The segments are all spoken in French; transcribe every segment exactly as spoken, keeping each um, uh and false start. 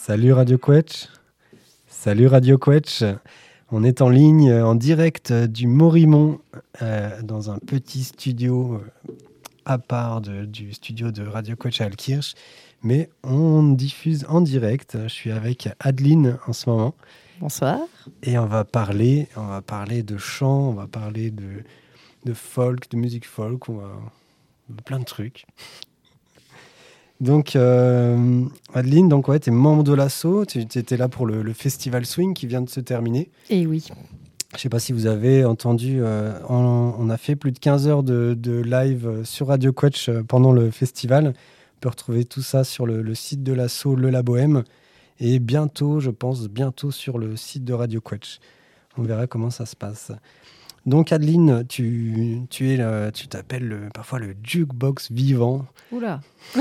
Salut Radio Quetch. Salut Radio Quetch. On est en ligne, en direct du Morimont, euh, dans un petit studio euh, à part de, du studio de Radio Quetch à Altkirch. Mais on diffuse en direct. Je suis avec Adeline en ce moment. Bonsoir. Et on va parler, on va parler de chant, on va parler de, de folk, de musique folk, on va, plein de trucs. Donc, euh, Adeline, donc ouais, tu es membre de l'asso, tu étais là pour le, le festival Swing qui vient de se terminer. Et oui. Je ne sais pas si vous avez entendu, euh, on, on a fait plus de quinze heures de, de live sur Radio Quetch pendant le festival. On peut retrouver tout ça sur le, le site de l'asso Le La Bohème et bientôt, je pense, bientôt sur le site de Radio Quetch. On verra comment ça se passe. Donc Adeline, tu, tu, es le, tu t'appelles le, parfois le jukebox vivant. Oula.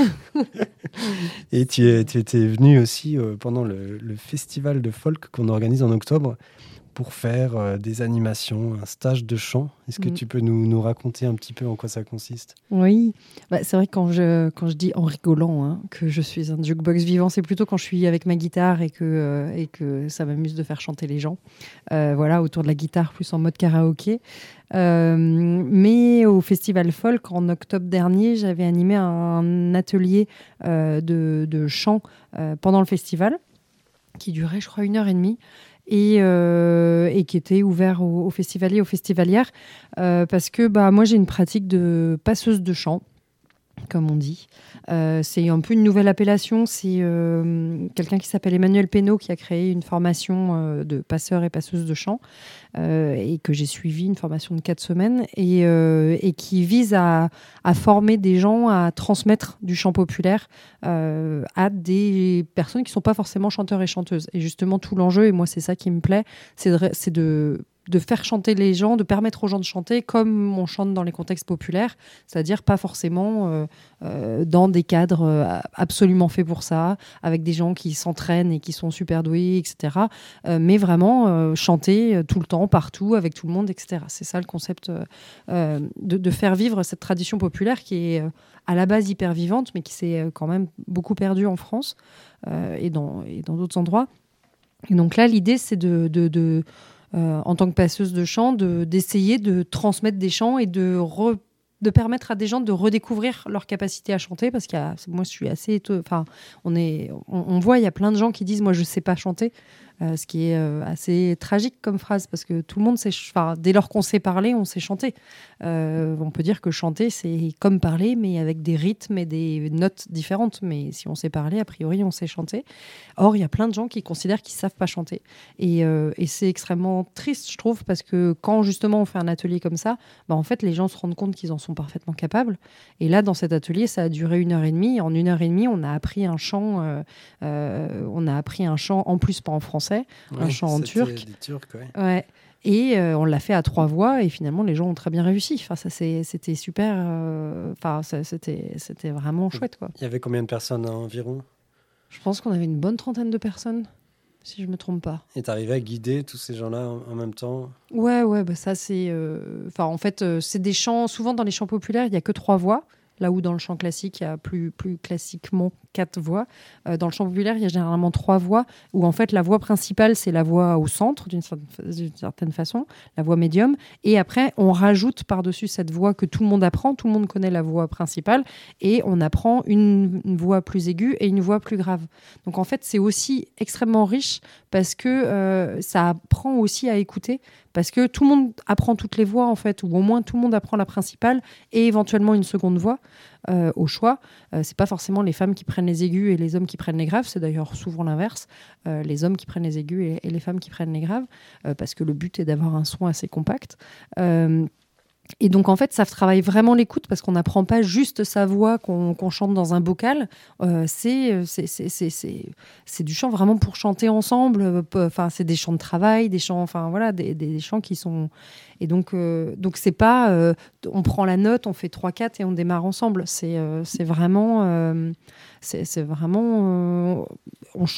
Et tu, es, tu étais venue aussi euh, pendant le, le festival de folk qu'on organise en octobre pour faire euh, des animations, un stage de chant. Est-ce que mmh. tu peux nous, nous raconter un petit peu en quoi ça consiste ? Oui, bah, c'est vrai que quand je, quand je dis en rigolant hein, que je suis un jukebox vivant, c'est plutôt quand je suis avec ma guitare et que, euh, et que ça m'amuse de faire chanter les gens. Euh, voilà, autour de la guitare, plus en mode karaoké. Euh, mais au Festival Folk, en octobre dernier, j'avais animé un atelier euh, de, de chant euh, pendant le festival, qui durait, je crois, une heure et demie. Et, euh, et qui était ouvert aux, aux festivaliers, aux festivalières, euh, parce que bah, moi j'ai une pratique de passeuse de chant, comme on dit. Euh, c'est un peu une nouvelle appellation. C'est euh, quelqu'un qui s'appelle Emmanuel Pénaud qui a créé une formation euh, de passeur et passeuse de chant euh, et que j'ai suivi, une formation de quatre semaines et, euh, et qui vise à, à former des gens à transmettre du chant populaire euh, à des personnes qui ne sont pas forcément chanteurs et chanteuses. Et justement, tout l'enjeu, et moi c'est ça qui me plaît, c'est de... C'est de de faire chanter les gens, de permettre aux gens de chanter comme on chante dans les contextes populaires, c'est-à-dire pas forcément euh, euh, dans des cadres euh, absolument faits pour ça, avec des gens qui s'entraînent et qui sont super doués, et cetera. Euh, mais vraiment euh, chanter tout le temps, partout, avec tout le monde, et cetera. C'est ça le concept euh, de, de faire vivre cette tradition populaire qui est euh, à la base hyper vivante, mais qui s'est quand même beaucoup perdue en France euh, et dans, et dans d'autres endroits. Et donc là, l'idée, c'est de... de, de Euh, en tant que passeuse de chant, de, d'essayer de transmettre des chants et de, re, de permettre à des gens de redécouvrir leur capacité à chanter, parce que moi je suis assez enfin on est on, on voit il y a plein de gens qui disent moi je sais pas chanter, euh, ce qui est euh, assez tragique comme phrase, parce que tout le monde sait, enfin dès lors qu'on sait parler on sait chanter. Euh, on peut dire que chanter c'est comme parler mais avec des rythmes et des notes différentes, mais si on sait parler a priori on sait chanter. Or il y a plein de gens qui considèrent qu'ils savent pas chanter et, euh, et c'est extrêmement triste je trouve, parce que quand justement on fait un atelier comme ça, bah, en fait les gens se rendent compte qu'ils en sont parfaitement capables. Et là, dans cet atelier, ça a duré une heure et demie. En une heure et demie, on a appris un chant. Euh, euh, on a appris un chant, en plus pas en français, oui, un chant en turc. Des Turcs, ouais. Ouais. Et euh, on l'a fait à trois voix. Et finalement, les gens ont très bien réussi. Enfin, ça, c'est, c'était super. Euh, enfin, ça, c'était, c'était vraiment chouette, quoi. Il y avait combien de personnes hein, environ ? Je pense qu'on avait une bonne trentaine de personnes, si je me trompe pas. Et tu arrivais à guider tous ces gens-là en, en même temps ? Ouais, ouais, bah ça c'est... Enfin, euh, en fait, euh, c'est des chants... Souvent, dans les chants populaires, il n'y a que trois voix. Là où dans le chant classique, il y a plus, plus classiquement quatre voix. Euh, dans le chant populaire, il y a généralement trois voix, où en fait la voix principale, c'est la voix au centre, d'une certaine, d'une certaine façon, la voix médium. Et après, on rajoute par-dessus cette voix que tout le monde apprend. Tout le monde connaît la voix principale. Et on apprend une, une voix plus aiguë et une voix plus grave. Donc en fait, c'est aussi extrêmement riche parce que euh, ça apprend aussi à écouter. Parce que tout le monde apprend toutes les voix, en fait, ou au moins tout le monde apprend la principale et éventuellement une seconde voix euh, au choix. Euh, c'est pas forcément les femmes qui prennent les aigus et les hommes qui prennent les graves, c'est d'ailleurs souvent l'inverse. Euh, les hommes qui prennent les aigus et, et les femmes qui prennent les graves, euh, parce que le but est d'avoir un son assez compact. Euh, Et donc, en fait, ça travaille vraiment l'écoute, parce qu'on n'apprend pas juste sa voix qu'on, qu'on chante dans un bocal. Euh, c'est, c'est, c'est, c'est, c'est, c'est du chant vraiment pour chanter ensemble. Enfin, c'est des chants de travail, des chants, enfin, voilà, des, des chants qui sont... Et donc, euh, donc c'est pas... Euh, on prend la note, on fait trois quatre et on démarre ensemble. C'est, euh, c'est vraiment... Euh, c'est, c'est vraiment... Euh, on chante...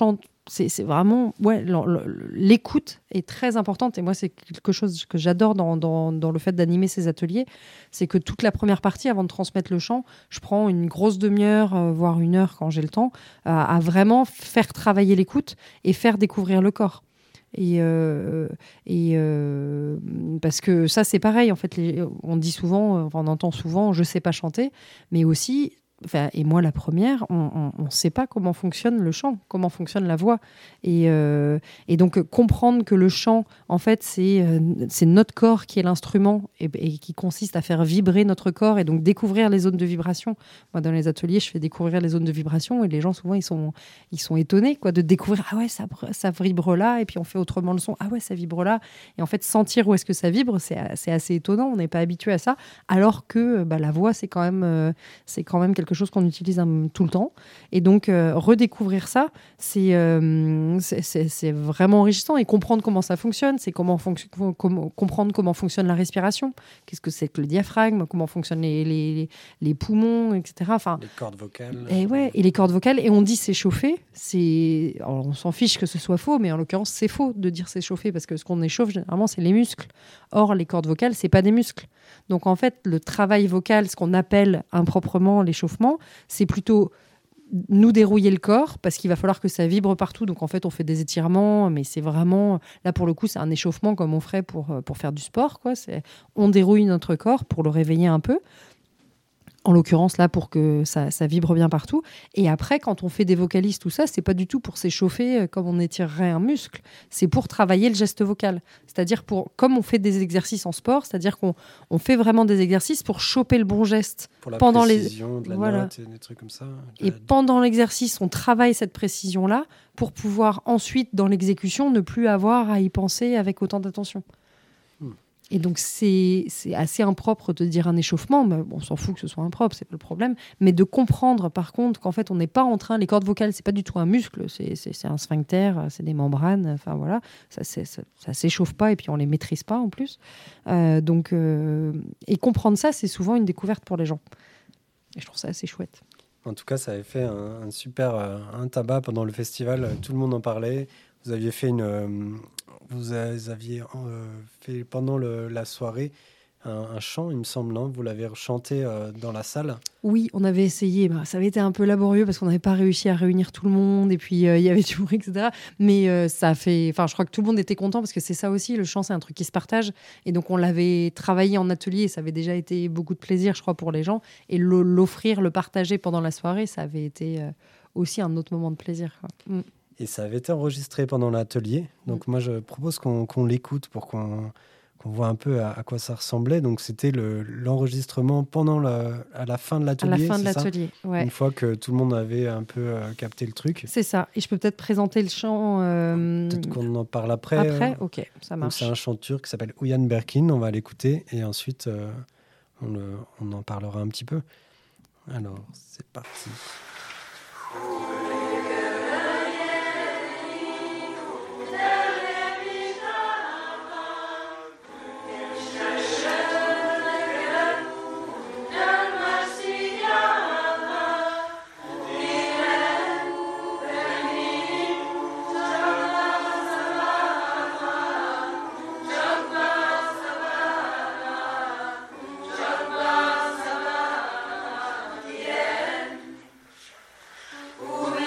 c'est, c'est vraiment... Ouais, l'écoute est très importante. Et moi, c'est quelque chose que j'adore dans, dans, dans le fait d'animer ces ateliers. C'est que toute la première partie, avant de transmettre le chant, je prends une grosse demi-heure, euh, voire une heure quand j'ai le temps, à, à vraiment faire travailler l'écoute et faire découvrir le corps. Et, euh, et euh, parce que ça, c'est pareil. En fait, les, on dit souvent, enfin, on entend souvent, je sais pas chanter, mais aussi... Enfin, et moi, la première, on ne sait pas comment fonctionne le chant, comment fonctionne la voix. Et, euh, et donc, comprendre que le chant, en fait, c'est, euh, c'est notre corps qui est l'instrument et, et qui consiste à faire vibrer notre corps et donc découvrir les zones de vibration. Moi, dans les ateliers, je fais découvrir les zones de vibration et les gens, souvent, ils sont, ils sont étonnés quoi, de découvrir « Ah ouais, ça, ça vibre là » et puis on fait autrement le son « Ah ouais, ça vibre là ». Et en fait, sentir où est-ce que ça vibre, c'est, c'est assez étonnant. On n'est pas habitué à ça. Alors que bah, la voix, c'est quand même, euh, c'est quand même quelque quelque chose qu'on utilise um, tout le temps. Et donc, euh, redécouvrir ça, c'est, euh, c'est, c'est, c'est vraiment enrichissant. Et comprendre comment ça fonctionne, c'est comment fonc- com- comprendre comment fonctionne la respiration. Qu'est-ce que c'est que le diaphragme, comment fonctionnent les, les, les poumons, et cetera. Enfin, les cordes vocales. Et, ouais, et les cordes vocales. Et on dit s'échauffer. C'est... Alors, on s'en fiche que ce soit faux, mais en l'occurrence, c'est faux de dire s'échauffer parce que ce qu'on échauffe, généralement, c'est les muscles. Or, les cordes vocales, c'est pas des muscles. Donc, en fait, le travail vocal, ce qu'on appelle improprement l'échauffement, c'est plutôt nous dérouiller le corps parce qu'il va falloir que ça vibre partout. Donc, en fait, on fait des étirements, mais c'est vraiment... Là, pour le coup, c'est un échauffement comme on ferait pour, pour faire du sport, quoi. C'est... On dérouille notre corps pour le réveiller un peu. En l'occurrence, là, pour que ça, ça vibre bien partout. Et après, quand on fait des vocalises, tout ça, c'est pas du tout pour s'échauffer comme on étirerait un muscle. C'est pour travailler le geste vocal. C'est-à-dire, pour, comme on fait des exercices en sport, c'est-à-dire qu'on on fait vraiment des exercices pour choper le bon geste. Pour la pendant précision les... de la voilà. note et des trucs comme ça. Et la... pendant l'exercice, on travaille cette précision-là pour pouvoir ensuite, dans l'exécution, ne plus avoir à y penser avec autant d'attention. Et donc, c'est, c'est assez impropre de dire un échauffement, mais on s'en fout que ce soit impropre, c'est pas le problème. Mais de comprendre, par contre, qu'en fait, on n'est pas en train... Les cordes vocales, c'est pas du tout un muscle, c'est, c'est, c'est un sphincter, c'est des membranes, enfin voilà, ça, c'est, ça, ça s'échauffe pas et puis on les maîtrise pas en plus. Euh, donc, euh, et comprendre ça, c'est souvent une découverte pour les gens. Et je trouve ça assez chouette. En tout cas, ça avait fait un, un super euh, un tabac pendant le festival, tout le monde en parlait. Vous aviez fait une... Euh, Vous aviez euh, fait pendant le, la soirée un, un chant, il me semble, non ? Vous l'avez chanté euh, dans la salle ? Oui, on avait essayé. Bah, ça avait été un peu laborieux parce qu'on n'avait pas réussi à réunir tout le monde et puis il euh, y avait du bruit, et cetera. Mais euh, ça a fait... Enfin, je crois que tout le monde était content parce que c'est ça aussi, le chant, c'est un truc qui se partage. Et donc, on l'avait travaillé en atelier et ça avait déjà été beaucoup de plaisir, je crois, pour les gens. Et l'offrir, le partager pendant la soirée, ça avait été euh, aussi un autre moment de plaisir, quoi. Mm. Et ça avait été enregistré pendant l'atelier. Donc, mmh. moi, je propose qu'on, qu'on l'écoute pour qu'on, qu'on voit un peu à, à quoi ça ressemblait. Donc, c'était le, l'enregistrement pendant la, à la fin de l'atelier. À la fin c'est de l'atelier, ça ouais. Une fois que tout le monde avait un peu euh, capté le truc. C'est ça. Et je peux peut-être présenter le chant. Euh... Peut-être qu'on en parle après. Après, ok, ça marche. Donc, c'est un chant turc qui s'appelle Uyan Berkin. On va l'écouter et ensuite, euh, on, le, on en parlera un petit peu. Alors, c'est parti. Oh,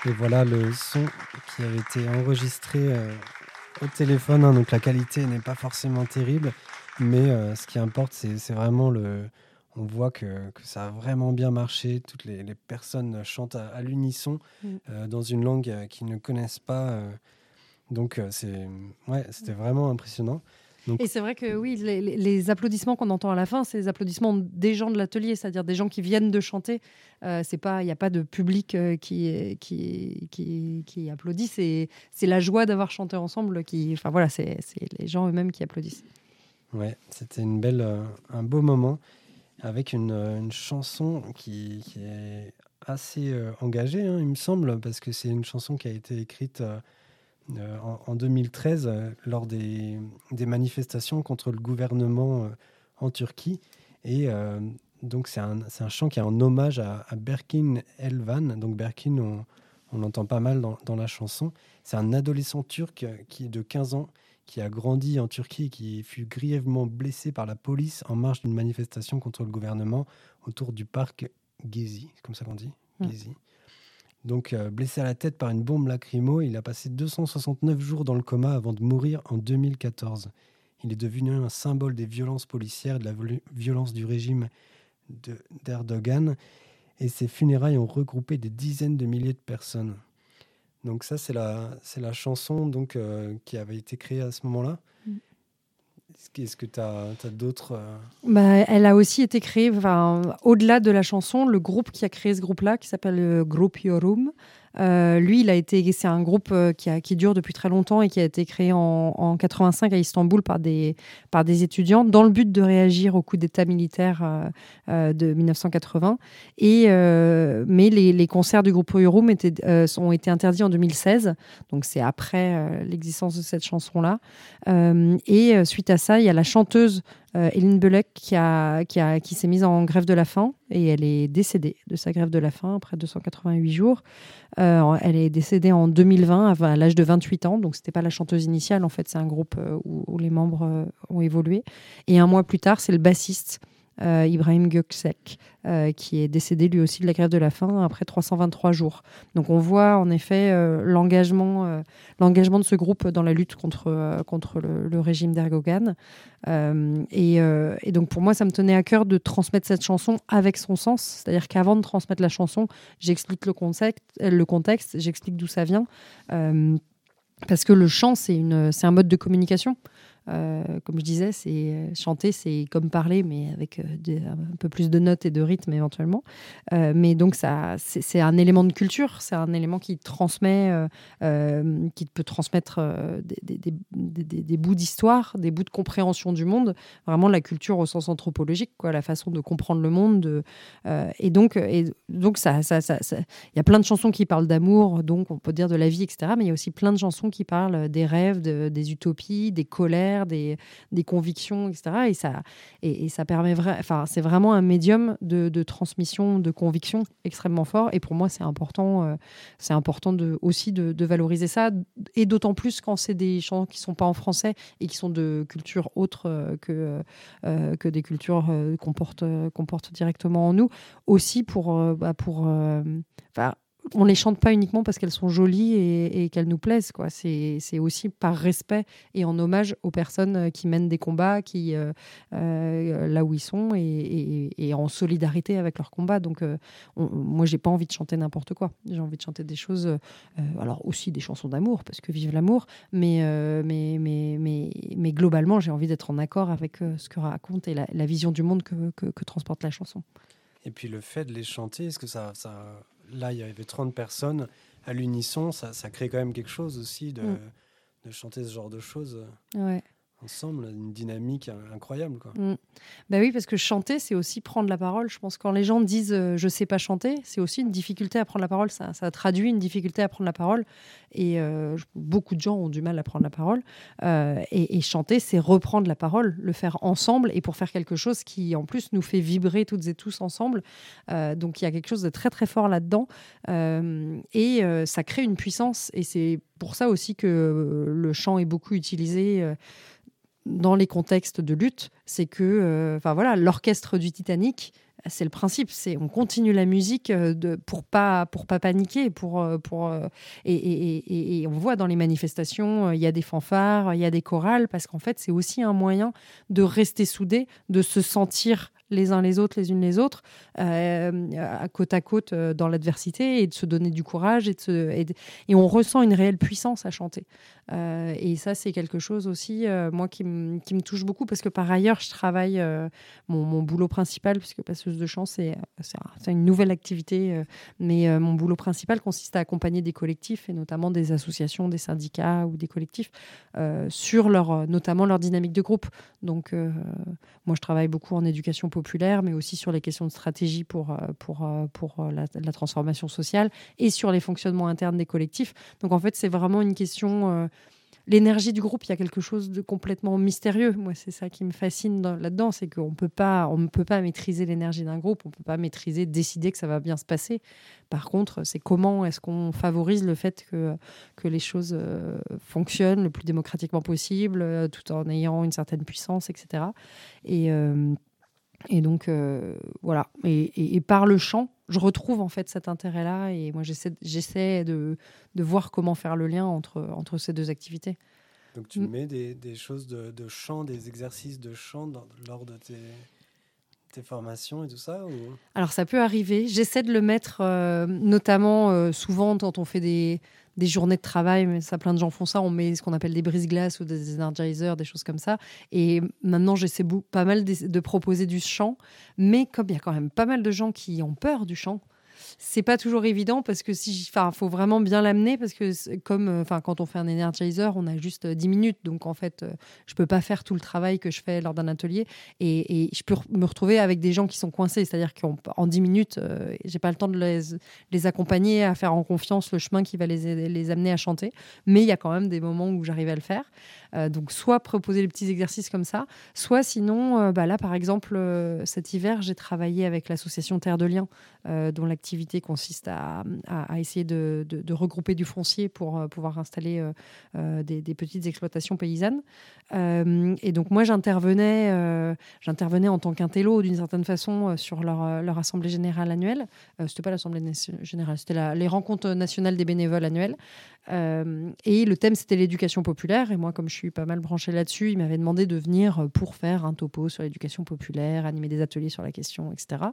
Et voilà le son qui avait été enregistré euh, au téléphone. Hein, donc la qualité n'est pas forcément terrible, mais euh, ce qui importe, c'est, c'est vraiment le... On voit que, que ça a vraiment bien marché. Toutes les, les personnes chantent à, à l'unisson mmh. euh, dans une langue euh, qu'ils ne connaissent pas. Euh, donc euh, c'est, ouais, c'était vraiment impressionnant. Donc... Et c'est vrai que oui, les, les applaudissements qu'on entend à la fin, c'est les applaudissements des gens de l'atelier, c'est-à-dire des gens qui viennent de chanter. Euh, c'est pas, il n'y a pas de public euh, qui, qui, qui, qui applaudit. C'est, c'est la joie d'avoir chanté ensemble qui, enfin voilà, c'est, c'est les gens eux-mêmes qui applaudissent. Ouais, c'était une belle, euh, un beau moment avec une, une chanson qui, qui est assez euh, engagée, hein, il me semble, parce que c'est une chanson qui a été écrite. Euh, Euh, en, en deux mille treize, euh, lors des, des manifestations contre le gouvernement euh, en Turquie. Et euh, donc, c'est un, c'est un chant qui est en hommage à, à Berkin Elvan. Donc, Berkin, on, on l'entend pas mal dans, dans la chanson. C'est un adolescent turc qui est de quinze ans, qui a grandi en Turquie et qui fut grièvement blessé par la police en marge d'une manifestation contre le gouvernement autour du parc Gezi. C'est comme ça qu'on dit, mmh. Gezi. Donc, euh, blessé à la tête par une bombe lacrymo, il a passé deux cent soixante-neuf jours dans le coma avant de mourir en deux mille quatorze. Il est devenu un symbole des violences policières et de la violence du régime de, d'Erdogan. Et ses funérailles ont regroupé des dizaines de milliers de personnes. Donc ça, c'est la, c'est la chanson donc, euh, qui avait été créée à ce moment-là. Mm. Est-ce que tu as d'autres... Euh... Bah, elle a aussi été créée, au-delà de la chanson, le groupe qui a créé ce groupe-là, qui s'appelle le Groupe Yorum. Euh, lui, il a été, c'est un groupe euh, qui, a, qui dure depuis très longtemps et qui a été créé en, en quatre-vingt-cinq à Istanbul par des, par des étudiants dans le but de réagir au coup d'État militaire euh, euh, de dix-neuf cent quatre-vingts. Et, euh, mais les, les concerts du groupe Yorum étaient, euh, ont été interdits en deux mille seize, donc c'est après euh, l'existence de cette chanson-là. Euh, et suite à ça, il y a la chanteuse Euh, Eline Belek qui, a, qui, a, qui s'est mise en grève de la faim et elle est décédée de sa grève de la faim après deux cent quatre-vingt-huit jours. Euh, elle est décédée en deux mille vingt à l'âge de vingt-huit ans, donc c'était pas la chanteuse initiale, en fait c'est un groupe euh, où, où les membres euh, ont évolué. Et un mois plus tard, c'est le bassiste Euh, Ibrahim Göksek, euh, qui est décédé lui aussi de la grève de la faim après trois cent vingt-trois jours. Donc on voit en effet euh, l'engagement, euh, l'engagement de ce groupe dans la lutte contre, euh, contre le, le régime d'Erdogan. Euh, et, euh, et donc pour moi, ça me tenait à cœur de transmettre cette chanson avec son sens. C'est-à-dire qu'avant de transmettre la chanson, j'explique le contexte, le contexte j'explique d'où ça vient. Euh, parce que le chant, c'est, une, c'est un mode de communication. Euh, comme je disais, c'est chanter, c'est comme parler, mais avec euh, des, un peu plus de notes et de rythme éventuellement. Euh, mais donc ça, c'est, c'est un élément de culture, c'est un élément qui transmet, euh, euh, qui peut transmettre euh, des, des, des, des, des bouts d'histoire, des bouts de compréhension du monde. Vraiment la culture au sens anthropologique, quoi, la façon de comprendre le monde. De, euh, et donc, et donc ça, ça, ça, ça, y a plein de chansons qui parlent d'amour, donc on peut dire de la vie, et cetera. Mais il y a aussi plein de chansons qui parlent des rêves, de, des utopies, des colères. Des, des convictions, et cetera. Et ça, et, et ça permet vrai, enfin, c'est vraiment un médium de, de transmission de convictions extrêmement fort. Et pour moi, c'est important, euh, c'est important de, aussi de, de valoriser ça. Et d'autant plus quand c'est des chants qui ne sont pas en français et qui sont de culture autre euh, que, euh, que des cultures euh, qu'on porte, euh, qu'on porte directement en nous. Aussi pour, euh, bah, pour euh, on ne les chante pas uniquement parce qu'elles sont jolies et, et qu'elles nous plaisent, quoi. C'est, c'est aussi par respect et en hommage aux personnes qui mènent des combats, qui, euh, euh, là où ils sont, et, et, et en solidarité avec leurs combats. Donc, euh, on, moi, je n'ai pas envie de chanter n'importe quoi. J'ai envie de chanter des choses, euh, alors aussi des chansons d'amour, parce que vive l'amour, mais, euh, mais, mais, mais, mais globalement, j'ai envie d'être en accord avec euh, ce que raconte et la, la vision du monde que, que, que transporte la chanson. Et puis le fait de les chanter, est-ce que ça... ça... Là, il y avait trente personnes à l'unisson. Ça, ça crée quand même quelque chose aussi de, mmh. de chanter ce genre de choses ouais. ensemble, une dynamique incroyable, quoi. Mmh. Ben oui, parce que chanter, c'est aussi prendre la parole. Je pense que quand les gens disent euh, « je sais pas chanter », c'est aussi une difficulté à prendre la parole. Ça, ça traduit une difficulté à prendre la parole. Et euh, beaucoup de gens ont du mal à prendre la parole. Euh, et, et chanter, c'est reprendre la parole, le faire ensemble, et pour faire quelque chose qui, en plus, nous fait vibrer toutes et tous ensemble. Euh, donc, il y a quelque chose de très, très fort là-dedans. Euh, et euh, ça crée une puissance. Et c'est pour ça aussi que euh, le chant est beaucoup utilisé euh, dans les contextes de lutte. C'est que, enfin euh, voilà, l'orchestre du Titanic, c'est le principe, c'est on continue la musique de, pour pas pour pas paniquer, pour pour et, et, et, et on voit dans les manifestations, il y a des fanfares, il y a des chorales, parce qu'en fait c'est aussi un moyen de rester soudés, de se sentir les uns les autres, les unes les autres, euh, à côte à côte euh, dans l'adversité, et de se donner du courage, et, de se, et, de, et on ressent une réelle puissance à chanter. Euh, et ça, c'est quelque chose aussi, euh, moi, qui, m- qui me touche beaucoup, parce que par ailleurs, je travaille, euh, mon, mon boulot principal, puisque passeuse de chant, c'est, c'est, un- c'est une nouvelle activité, euh, mais euh, mon boulot principal consiste à accompagner des collectifs, et notamment des associations, des syndicats ou des collectifs, euh, sur leur, notamment leur dynamique de groupe. Donc, euh, moi, je travaille beaucoup en éducation populaire, mais aussi sur les questions de stratégie pour, euh, pour, euh, pour euh, la, la transformation sociale, et sur les fonctionnements internes des collectifs. Donc, en fait, c'est vraiment une question... euh, l'énergie du groupe, il y a quelque chose de complètement mystérieux. Moi, c'est ça qui me fascine dans- là-dedans, c'est qu'on peut pas, on ne peut pas maîtriser l'énergie d'un groupe, on ne peut pas maîtriser, décider que ça va bien se passer. Par contre, c'est comment est-ce qu'on favorise le fait que, que les choses euh, fonctionnent le plus démocratiquement possible, euh, tout en ayant une certaine puissance, et cetera. Et, euh, et donc, euh, voilà. Et, et- et par le chant, je retrouve en fait cet intérêt-là. Et moi, j'essaie, j'essaie de, de voir comment faire le lien entre, entre ces deux activités. Donc tu Mm. mets des, des choses de, de chant, des exercices de chant dans- lors de tes, tes formations et tout ça ou... Alors, ça peut arriver. J'essaie de le mettre, euh, notamment euh, souvent quand on fait des, des journées de travail, mais ça, plein de gens font ça. On met ce qu'on appelle des brise-glaces ou des energizers, des choses comme ça. Et maintenant, j'essaie bou- pas mal de, de proposer du chant. Mais comme il y a quand même pas mal de gens qui ont peur du chant, c'est pas toujours évident, parce que si, enfin, faut vraiment bien l'amener, parce que c'est comme, enfin, quand on fait un energizer, on a juste dix minutes, donc en fait, euh, je peux pas faire tout le travail que je fais lors d'un atelier, et, et je peux re- me retrouver avec des gens qui sont coincés, c'est-à-dire qu'en dix minutes, euh, j'ai pas le temps de les, les accompagner à faire en confiance le chemin qui va les, aider- les amener à chanter, mais il y a quand même des moments où j'arrive à le faire. Euh, donc soit proposer des petits exercices comme ça, soit sinon, euh, bah là par exemple, euh, cet hiver, j'ai travaillé avec l'association Terre de Liens, euh, dont l'activité consiste à, à- à essayer de, de- de regrouper du foncier pour euh, pouvoir installer euh, euh, des, des petites exploitations paysannes. Euh, et donc moi, j'intervenais, euh, j'intervenais en tant qu'intello, d'une certaine façon, euh, sur leur, euh, leur assemblée générale annuelle. Euh, c'était pas l'assemblée nation- générale, c'était la- les rencontres nationales des bénévoles annuelles. Euh, et le thème, c'était l'éducation populaire. Et moi, comme je suis pas mal branchée là-dessus, il m'avait demandé de venir pour faire un topo sur l'éducation populaire, animer des ateliers sur la question, et cetera.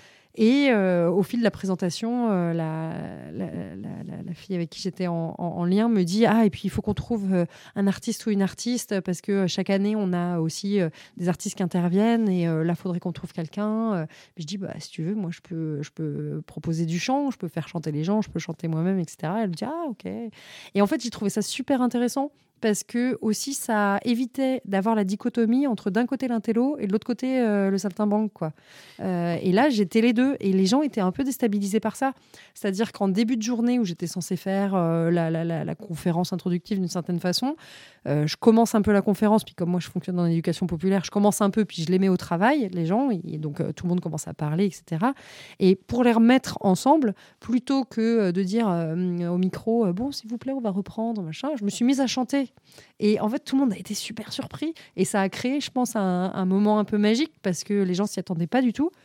Et euh, au fil de la présentation, euh, la, la, la- la- la fille avec qui j'étais en, en- en lien me dit « Ah, et puis il faut qu'on trouve euh, un artiste ou une artiste, parce que euh, chaque année, on a aussi euh, des artistes qui interviennent, et euh, là, il faudrait qu'on trouve quelqu'un. Euh. » Je dis bah, « Si tu veux, moi, je peux, je peux proposer du chant, je peux faire chanter les gens, je peux chanter moi-même, et cetera » Elle me dit « Ah, ok. » Et en fait, j'ai trouvé ça super intéressant, parce que aussi ça évitait d'avoir la dichotomie entre d'un côté l'intello et de l'autre côté euh, le saltimbanque, quoi. Euh, et là, j'étais les deux, et les gens étaient un peu déstabilisés par ça. C'est-à-dire qu'en début de journée où j'étais censée faire euh, la, la, la, la conférence introductive d'une certaine façon, euh, je commence un peu la conférence, puis comme moi je fonctionne dans l'éducation populaire, je commence un peu, puis je les mets au travail, les gens, et donc euh, tout le monde commence à parler, et cetera. Et pour les remettre ensemble, plutôt que euh, de dire euh, au micro, euh, bon, s'il vous plaît, on va reprendre, machin, je me suis mise à chanter. Et en fait, tout le monde a été super surpris. Et ça a créé, je pense, un, un moment un peu magique, parce que les gens s'y attendaient pas du tout.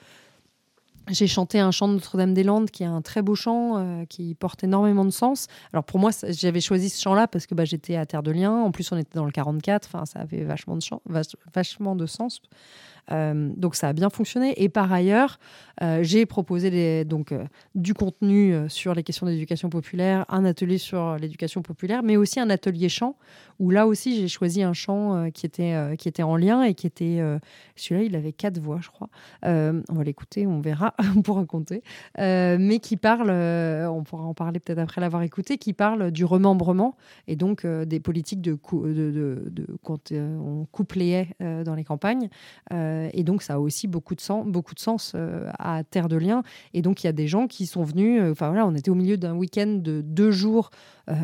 J'ai chanté un chant de Notre-Dame-des-Landes, qui est un très beau chant, euh, qui porte énormément de sens. Alors pour moi, ça- j'avais choisi ce chant-là parce que bah, j'étais à Terre de Liens. En plus, on était dans le quarante-quatre. Enfin, ça avait vachement de, chant, vach- vachement de sens. Euh, donc ça a bien fonctionné. Et par ailleurs, euh, j'ai proposé les, donc, euh, du contenu euh, sur les questions d'éducation populaire, un atelier sur l'éducation populaire, mais aussi un atelier chant, où là aussi j'ai choisi un chant euh, qui, était, euh, qui était en lien, et qui était... euh, celui-là, il avait quatre voix, je crois. Euh, on va l'écouter, on verra, on pourra compter. Euh, mais qui parle, euh, on pourra en parler peut-être après l'avoir écouté, qui parle du remembrement, et donc euh, des politiques de, cou- de, de, de quand euh, on coupe les haies euh, dans les campagnes. Euh, et donc, ça a aussi beaucoup de sens, beaucoup de sens euh, à Terre de Liens. Et donc, il y a des gens qui sont venus. Enfin, euh, voilà, on était au milieu d'un week-end de deux jours euh,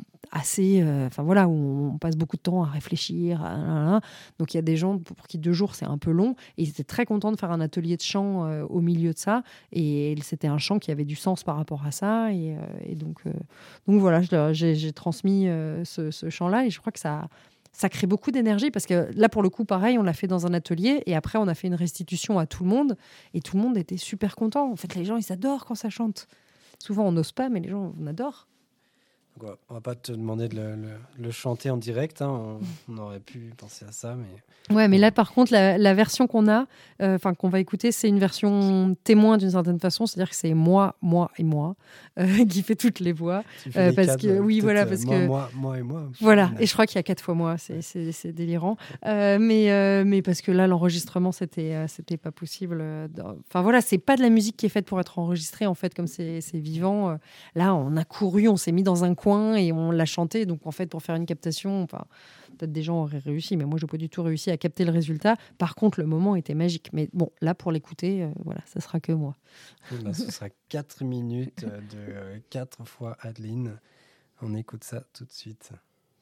assez. Enfin, euh, voilà, où on passe beaucoup de temps à réfléchir. À, à, à. Donc, il y a des gens pour, pour qui deux jours, c'est un peu long. Et ils étaient très contents de faire un atelier de chant euh, au milieu de ça. Et c'était un chant qui avait du sens par rapport à ça. Et, euh, et donc, euh, donc, voilà, j'ai, j'ai transmis euh, ce, ce chant-là. Et je crois que ça. ça crée beaucoup d'énergie parce que là, pour le coup, pareil, on l'a fait dans un atelier et après, on a fait une restitution à tout le monde et tout le monde était super content. En fait, les gens, ils adorent quand ça chante. Souvent, on n'ose pas, mais les gens, on adore. Donc, ouais, on va pas te demander de le, le, le chanter en direct. Hein. On, on aurait pu penser à ça, mais... Ouais, mais là, par contre, la, la version qu'on a, enfin euh, qu'on va écouter, c'est une version témoin d'une certaine façon. C'est-à-dire que c'est moi, moi et moi euh, qui fait toutes les voix. Euh, les parce quatre, que oui, voilà, parce moi, que moi, moi et moi. Voilà. Et je crois qu'il y a quatre fois moi. C'est, c'est, c'est délirant. Euh, mais, euh, mais parce que là, l'enregistrement, c'était, euh, c'était pas possible. Enfin voilà, c'est pas de la musique qui est faite pour être enregistrée en fait, comme c'est, c'est vivant. Là, on a couru, on s'est mis dans un coin et on l'a chanté. Donc en fait, pour faire une captation, enfin. Peut-être des gens auraient réussi, mais moi, je n'ai pas du tout réussi à capter le résultat. Par contre, le moment était magique. Mais bon, là, pour l'écouter, euh, voilà, ça sera que moi. Oui, ben, ce sera quatre minutes de euh, quatre fois Adeline. On écoute ça tout de suite.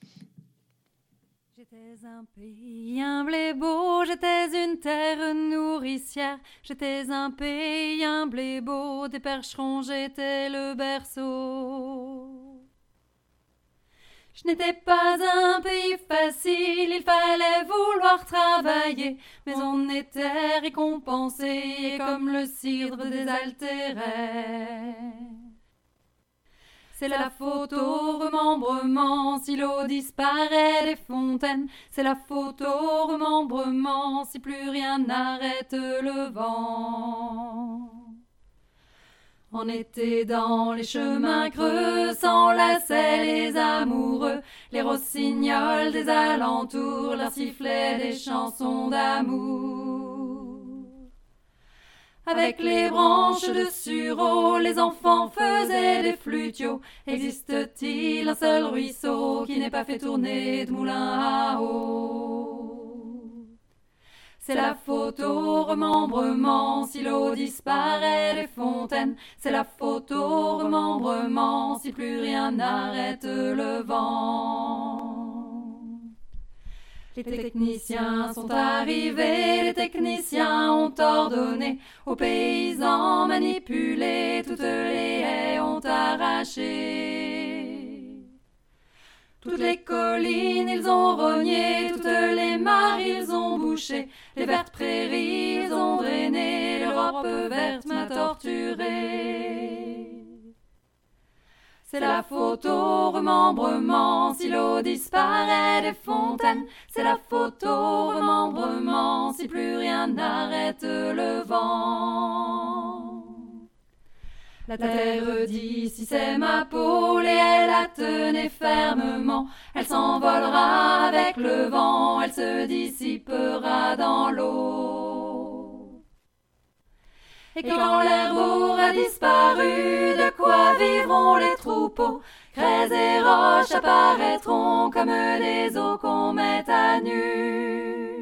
J'étais un pays humble et beau, j'étais une terre nourricière. J'étais un pays humble et beau, des percherons, j'étais le berceau. Je n'étais pas un pays facile, il fallait vouloir travailler, mais on était récompensé comme le cidre désaltérait. C'est la faute au remembrement si l'eau disparaît des fontaines, c'est la faute au remembrement si plus rien n'arrête le vent. En été dans les chemins creux, s'enlaçaient les amoureux, les rossignols des alentours leur sifflaient des chansons d'amour. Avec les branches de sureau, les enfants faisaient des flutiaux. Existe-t-il un seul ruisseau qui n'ait pas fait tourner de moulin à eau? C'est la faute au remembrement si l'eau disparaît des fontaines. C'est la faute au remembrement si plus rien n'arrête le vent. Les techniciens sont arrivés, les techniciens ont ordonné aux paysans manipulés, toutes les haies ont arraché. Toutes les collines ils ont rogné, toutes les mares ils ont bouché, les vertes prairies ils ont drainé, l'Europe verte m'a torturé. C'est la faute au remembrement si l'eau disparaît des fontaines, c'est la faute au remembrement si plus rien n'arrête le vent. La terre d'ici c'est ma peau, et elle la tenait fermement. Elle s'envolera avec le vent, elle se dissipera dans l'eau. Et quand l'herbe aura disparu, de quoi vivront les troupeaux? Craies et roches apparaîtront comme des os qu'on met à nu.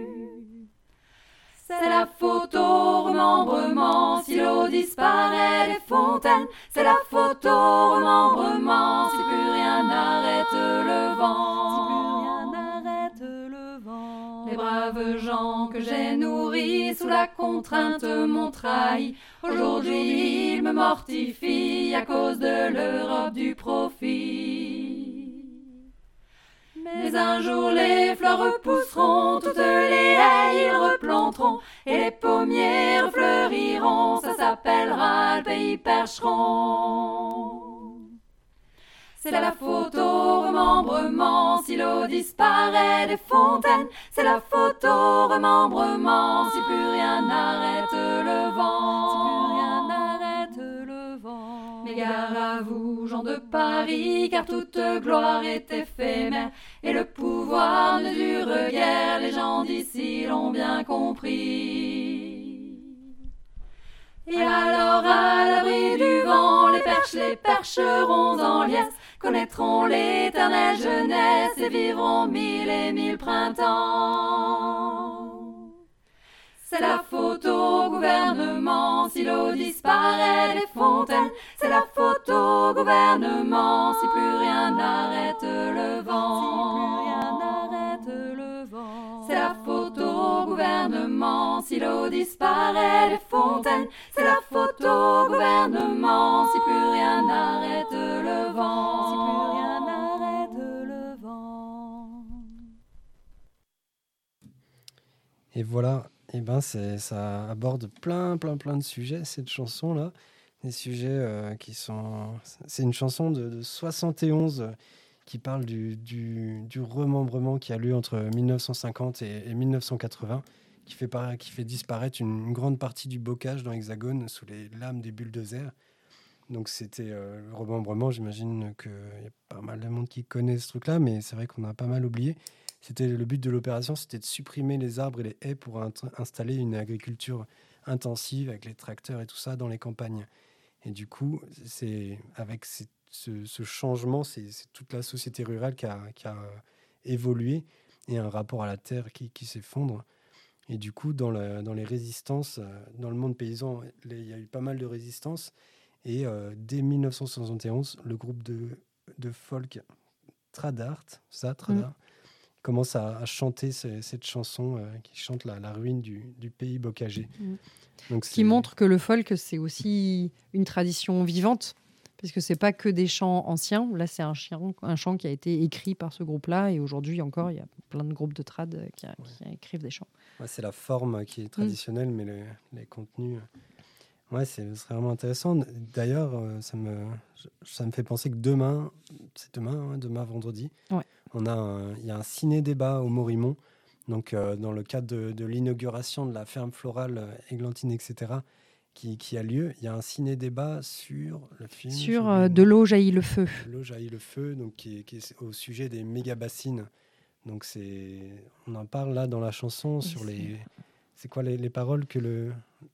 C'est la faute au remembrement si l'eau disparaît des fontaines. C'est la faute au remembrement si plus rien n'arrête le vent. Si plus rien n'arrête le vent. Les braves gens que j'ai nourris sous la contrainte m'ont trahi. Aujourd'hui ils me mortifient à cause de l'Europe du profit. Mais un jour les fleurs repousseront, toutes les haies ils replanteront, et les pommiers fleuriront, ça s'appellera le pays percheron. C'est la faute au remembrement si l'eau disparaît des fontaines, c'est la faute au remembrement si plus rien n'arrête le vent. Si plus rien n'arrête le vent. Mais gare à vous, gens de Paris, car toute gloire est éphémère, et le pouvoir ne dure guère, les gens d'ici l'ont bien compris. Et alors à l'abri du vent, les perches, les percherons en liesse, connaîtront l'éternelle jeunesse et vivront mille et mille printemps. C'est la faute au gouvernement si l'eau disparaît des fontaines. C'est la faute au gouvernement si plus rien n'arrête le vent. Si plus rien n'arrête le vent. C'est la faute au gouvernement si l'eau disparaît des fontaines. C'est la faute au gouvernement si plus rien n'arrête le vent. Si plus rien n'arrête le vent. Et voilà, et ben c'est, ça aborde plein, plein, plein de sujets, cette chanson-là. Des sujets euh, qui sont... C'est une chanson de, de soixante et onze euh, qui parle du, du, du remembrement qui a lieu entre mille neuf cent cinquante et, et mille neuf cent quatre-vingts, qui fait, par, qui fait disparaître une, une grande partie du bocage dans l'Hexagone sous les lames des bulldozers. Donc c'était euh, le remembrement, j'imagine qu'il y a pas mal de monde qui connaît ce truc-là, mais c'est vrai qu'on a pas mal oublié. C'était, le but de l'opération, c'était de supprimer les arbres et les haies pour int- installer une agriculture intensive avec les tracteurs et tout ça dans les campagnes. Et du coup, c'est, avec ces, ce, ce changement, c'est, c'est toute la société rurale qui a, qui a évolué et un rapport à la terre qui, qui s'effondre. Et du coup, dans, le, dans les résistances, dans le monde paysan, les, il y a eu pas mal de résistances. Et euh, dès mille neuf cent soixante et onze, le groupe de, de folk Tradart, ça, Tradart, mmh. commence à, à chanter ce, cette chanson euh, qui chante la, la ruine du, du pays bocagé. Mmh. Donc, Ce qui montre que le folk, c'est aussi une tradition vivante, parce que c'est pas que des chants anciens. Là, c'est un chant, un chant qui a été écrit par ce groupe-là, et aujourd'hui encore, il y a plein de groupes de trad qui, a, qui écrivent des chants. Ouais, c'est la forme qui est traditionnelle, mmh. mais le, les contenus... Ouais, c'est, c'est vraiment intéressant. D'ailleurs, ça me, ça me fait penser que demain, c'est demain, hein, demain vendredi, ouais. on a un, il y a un ciné-débat au Morimont, donc euh, dans le cadre de, de l'inauguration de la ferme florale Églantine, et cetera, qui, qui a lieu. Il y a un ciné-débat sur le film. Sur euh, De l'eau jaillit le feu. De l'eau jaillit le feu, donc qui est, qui est au sujet des méga-bassines. Donc c'est, on en parle là dans la chanson sur c'est... les, c'est quoi les, les paroles que le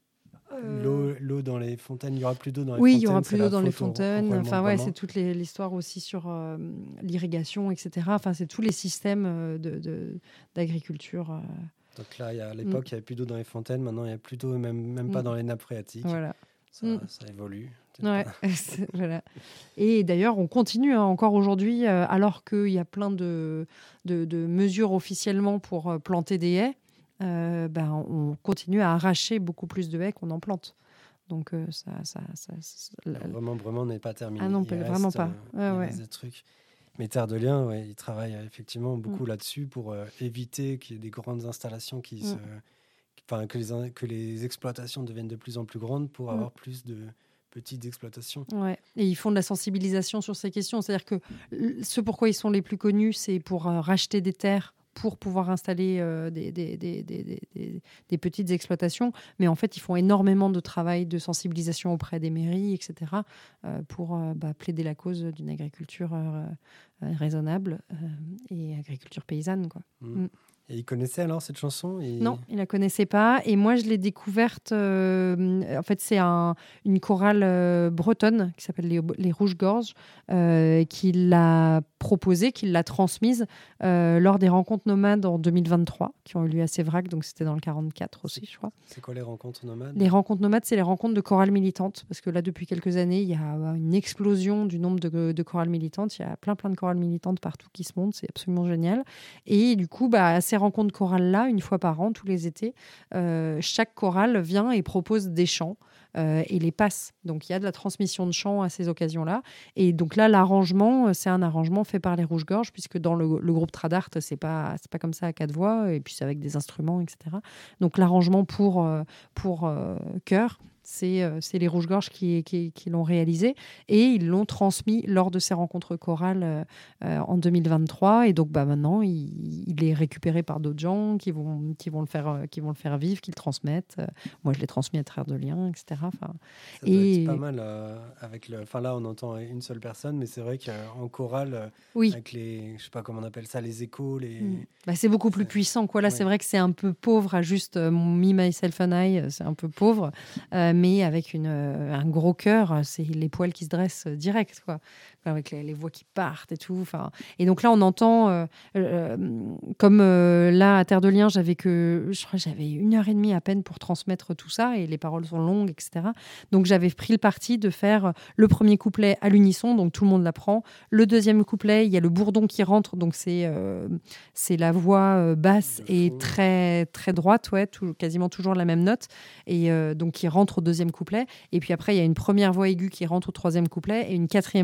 L'eau, l'eau dans les fontaines, il y aura plus d'eau dans les oui, fontaines. Oui, il y aura plus d'eau dans les fontaines. Enfin, ouais, vraiment. C'est toute les, l'histoire aussi sur euh, l'irrigation, et cetera. Enfin, c'est tous les systèmes de, de, d'agriculture. Euh... Donc là, il y a, à l'époque, mm. il n'y avait plus d'eau dans les fontaines. Maintenant, il n'y a plus d'eau, même, même mm. pas dans les nappes phréatiques. Voilà. Ça, mm. ça évolue. Ouais, voilà. Et d'ailleurs, on continue hein, encore aujourd'hui, euh, alors qu'il y a plein de, de, de mesures officiellement pour euh, planter des haies. Euh, ben, on continue à arracher beaucoup plus de haies qu'on en plante. Donc, euh, ça, ça, ça, ça, le remembrement n'est pas terminé. Ah non, il vraiment reste, pas. Euh, ah, ouais. des trucs. Mais Terre de Liens, ouais, ils travaillent effectivement beaucoup mmh. là-dessus pour euh, éviter qu'il y ait des grandes installations qui mmh. se, enfin, que les, que les exploitations deviennent de plus en plus grandes pour mmh. avoir plus de petites exploitations. Ouais. Et ils font de la sensibilisation sur ces questions. C'est-à-dire que ce pourquoi ils sont les plus connus, c'est pour euh, racheter des terres pour pouvoir installer euh, des, des, des, des, des, des petites exploitations. Mais en fait, ils font énormément de travail de sensibilisation auprès des mairies, et cetera, euh, pour euh, bah, plaider la cause d'une agriculture euh, raisonnable euh, et agriculture paysanne, quoi. Mmh. Mmh. Et il connaissait alors cette chanson et... Non, il la connaissait pas. Et moi, je l'ai découverte. Euh, en fait, c'est un, une chorale euh, bretonne qui s'appelle les, les Rouges-Gorges euh, qui l'a proposée, qui l'a transmise euh, lors des rencontres nomades en deux mille vingt-trois, qui ont eu lieu à Sévrac. Donc, c'était dans le quarante-quatre aussi, c'est, je crois. C'est quoi les rencontres nomades ? Les rencontres nomades, c'est les rencontres de chorales militantes. Parce que là, depuis quelques années, il y a une explosion du nombre de, de chorales militantes. Il y a plein, plein de chorales militantes partout qui se montent. C'est absolument génial. Et du coup, bah, ces rencontres chorales-là, une fois par an, tous les étés, euh, chaque chorale vient et propose des chants euh, et les passe. Donc, il y a de la transmission de chants à ces occasions-là. Et donc là, l'arrangement, c'est un arrangement fait par les Rouges-Gorges, puisque dans le, le groupe Tradart, c'est pas, c'est pas comme ça à quatre voix, et puis c'est avec des instruments, et cetera. Donc, l'arrangement pour, euh, pour euh, chœur, C'est, euh, c'est les Rouges-Gorges qui, qui, qui l'ont réalisé et ils l'ont transmis lors de ces rencontres chorales euh, euh, en deux mille vingt-trois. Et donc bah, maintenant, il, il est récupéré par d'autres gens qui vont, qui vont, le, faire, euh, qui vont le faire vivre, qui le transmettent. Euh, moi, je l'ai transmis à Terre de Liens, et cetera. Enfin, ça doit et... être pas mal. Euh, avec le... enfin, là, on entend une seule personne, mais c'est vrai qu'en chorale, euh, oui. avec les, je sais pas comment on appelle ça, les échos. Les... Mmh. Bah, c'est beaucoup plus c'est... puissant. Quoi. Là, ouais. C'est vrai que c'est un peu pauvre à juste euh, Me, Myself and I, c'est un peu pauvre. Euh, mais avec une, euh, un gros cœur, c'est les poils qui se dressent euh, direct, quoi, avec les, les voix qui partent et tout. Et donc là, on entend, euh, euh, comme euh, là, à Terre de Liens, j'avais, que, je crois, j'avais une heure et demie à peine pour transmettre tout ça, et les paroles sont longues, et cetera. Donc j'avais pris le parti de faire le premier couplet à l'unisson, donc tout le monde l'apprend. Le deuxième couplet, il y a le bourdon qui rentre, donc c'est, euh, c'est la voix euh, basse et très, très droite, ouais, tout, quasiment toujours la même note, et euh, donc qui rentre au deuxième couplet. Et puis après, il y a une première voix aiguë qui rentre au troisième couplet et une quatrième voix aiguë qui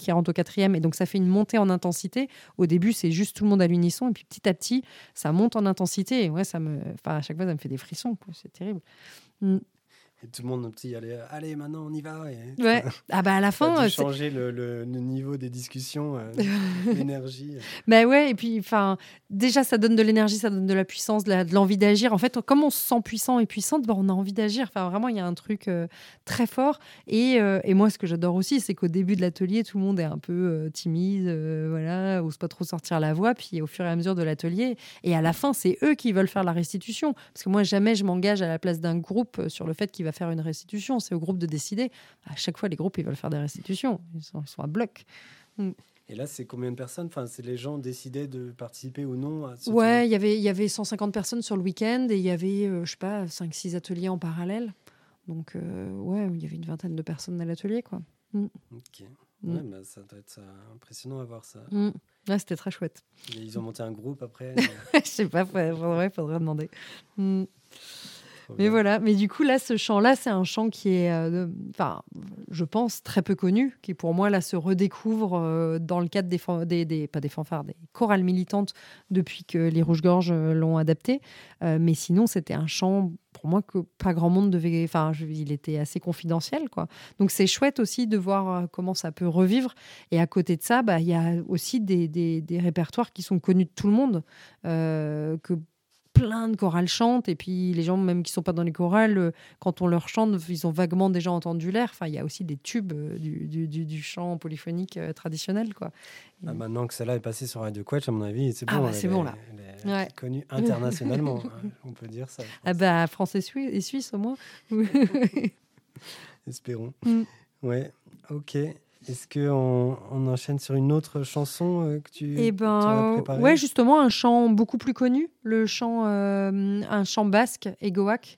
qui rentre au quatrième. Et donc, ça fait une montée en intensité. Au début, c'est juste tout le monde à l'unisson. Et puis, petit à petit, ça monte en intensité. Et ouais, ça me... enfin, à chaque fois, ça me fait des frissons, quoi. C'est terrible. Mm. Et tout le monde dit allez, allez maintenant on y va. Et... Ouais. Ah bah à la fin, ça a dû c'est... changer le, le, le niveau des discussions, euh, l'énergie. Ben ouais, et puis enfin, déjà ça donne de l'énergie, ça donne de la puissance, de, la, de l'envie d'agir. En fait, comme on se sent puissant et puissante, ben, on a envie d'agir. Enfin, vraiment, il y a un truc euh, très fort. Et, euh, et moi, ce que j'adore aussi, c'est qu'au début de l'atelier, tout le monde est un peu euh, timide, euh, voilà, ose pas trop sortir la voix. Puis au fur et à mesure de l'atelier, et à la fin, c'est eux qui veulent faire la restitution. Parce que moi, jamais je m'engage à la place d'un groupe sur le fait qu'il va faire une restitution. C'est au groupe de décider. À chaque fois, les groupes, ils veulent faire des restitutions. Ils sont, ils sont à bloc. Mm. Et là, c'est combien de personnes? Enfin, c'est les gens décidaient de participer ou non à ce Ouais, il y avait, il y avait cent cinquante personnes sur le week-end et il y avait, euh, je sais pas, cinq six ateliers en parallèle. Donc, euh, ouais, il y avait une vingtaine de personnes à l'atelier, quoi. Mm. Ok. Mm. Ouais, bah, ça doit être euh, impressionnant à voir ça. Mm. Ouais, c'était très chouette. Et ils ont monté un groupe après. Je sais pas, faudrait, faudrait demander. Mm. Trop Mais bien. voilà, mais du coup, là, ce chant-là, c'est un chant qui est, enfin, euh, je pense, très peu connu, qui pour moi, là, se redécouvre euh, dans le cadre des, fan- des, des, pas des fanfares, des chorales militantes depuis que les Rouges-Gorges euh, l'ont adapté. Euh, mais sinon, c'était un chant, pour moi, que pas grand monde devait, enfin, je- il était assez confidentiel, quoi. Donc, c'est chouette aussi de voir euh, comment ça peut revivre. Et à côté de ça, bah, il y a aussi des, des, des répertoires qui sont connus de tout le monde, euh, que plein de chorales chantent, et puis les gens même qui sont pas dans les chorales, euh, quand on leur chante, ils ont vaguement déjà entendu l'air. Enfin, il y a aussi des tubes euh, du, du, du, du chant polyphonique euh, traditionnel, quoi. Ah, maintenant que celle-là est passée sur Radio Quetch, à mon avis, c'est bon. Ah bah, elle c'est est- bon, là. Elle est Ouais. connue internationalement, hein, on peut dire ça. je Ah pense. bah, France et, Sui- et Suisse au moins. Espérons. Mm. Ouais, ok. Est-ce qu'on on enchaîne sur une autre chanson euh, que tu, Et tu aurais ben, préparée? ouais, justement, un chant beaucoup plus connu, le chant, euh, un chant basque, Egoak.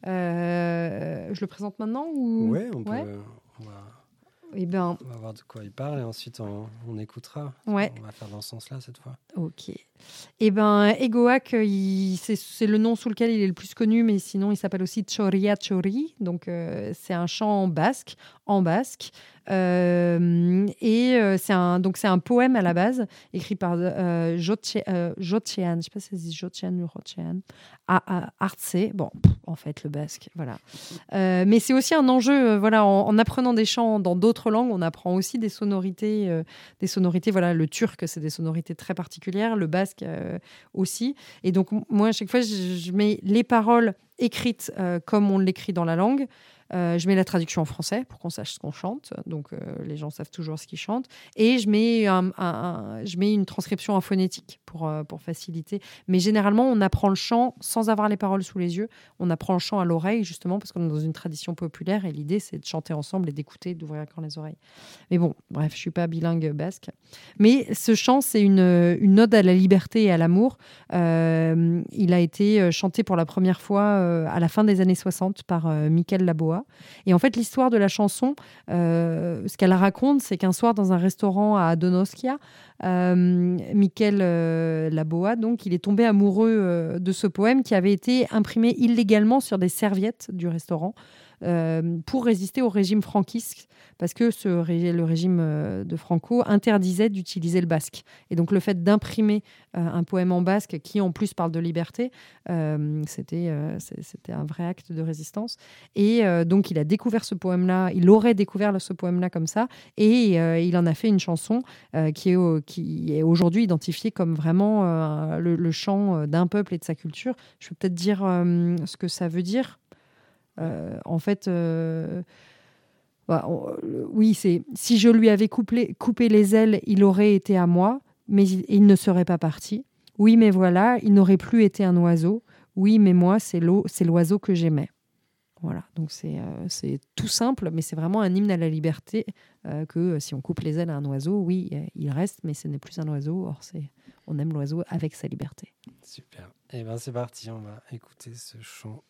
Euh, je le présente maintenant ou... Ouais, on peut. Ouais. On va, Eh ben, on va voir de quoi il parle et ensuite on, on écoutera. Ouais. On va faire dans ce sens-là cette fois. ok. Eh ben, Egoak, il- c'est, c'est le nom sous lequel il est le plus connu, mais sinon, il s'appelle aussi Choria Chori. Donc, euh, c'est un chant basque, en basque. Euh, et euh, c'est un, donc, c'est un poème à la base, écrit par euh, Jotche- euh, Jotchean, je ne sais pas si ça se dit Jotchean ou Rotchean, à, à Artse. Bon, pff, en fait, le basque, voilà. Euh, mais c'est aussi un enjeu, euh, voilà, en, en apprenant des chants dans d'autres langues, on apprend aussi des sonorités, euh, des sonorités, voilà, le turc, c'est des sonorités très particulières, le basque euh, aussi. Et donc, m- moi, à chaque fois, je, je mets les paroles écrites euh, comme on l'écrit dans la langue. Euh, je mets la traduction en français pour qu'on sache ce qu'on chante. Donc, euh, les gens savent toujours ce qu'ils chantent. Et je mets, un, un- un- je mets une transcription en phonétique pour, euh, pour faciliter. Mais généralement, on apprend le chant sans avoir les paroles sous les yeux. On apprend le chant à l'oreille, justement, parce qu'on est dans une tradition populaire. Et l'idée, c'est de chanter ensemble et d'écouter, d'ouvrir grand les oreilles. Mais bon, bref, je suis pas bilingue basque. Mais ce chant, c'est une, une ode à la liberté et à l'amour. Euh, il a été chanté pour la première fois euh, à la fin des années soixante par euh, Michael Laboa. Et en fait, l'histoire de la chanson, euh, ce qu'elle raconte, c'est qu'un soir, dans un restaurant à Donostia, euh, Michael euh, Laboa, donc, il est tombé amoureux euh, de ce poème qui avait été imprimé illégalement sur des serviettes du restaurant. Euh, pour résister au régime franquiste, parce que ce ré- le régime euh, de Franco interdisait d'utiliser le basque. Et donc le fait d'imprimer euh, un poème en basque qui en plus parle de liberté, euh, c'était, euh, c'est- c'était un vrai acte de résistance. Et euh, donc il a découvert ce poème-là, il aurait découvert le- ce poème-là comme ça, et euh, il en a fait une chanson euh, qui, est, au- qui est aujourd'hui identifiée comme vraiment euh, le, le chant euh, d'un peuple et de sa culture. Je peux peut-être dire euh, ce que ça veut dire. Euh, en fait, euh, bah, on- euh, oui, c'est si je lui avais coupé, coupé les ailes, il aurait été à moi, mais il, il ne serait pas parti. Oui, mais voilà, il n'aurait plus été un oiseau. Oui, mais moi, c'est l'eau, c'est l'oiseau que j'aimais. Voilà, donc c'est euh, c'est tout simple, mais c'est vraiment un hymne à la liberté euh, que euh, si on coupe les ailes à un oiseau, oui, euh, il reste, mais ce n'est plus un oiseau. Or, c'est on aime l'oiseau avec sa liberté. Super. Et ben c'est parti, on va écouter ce chant.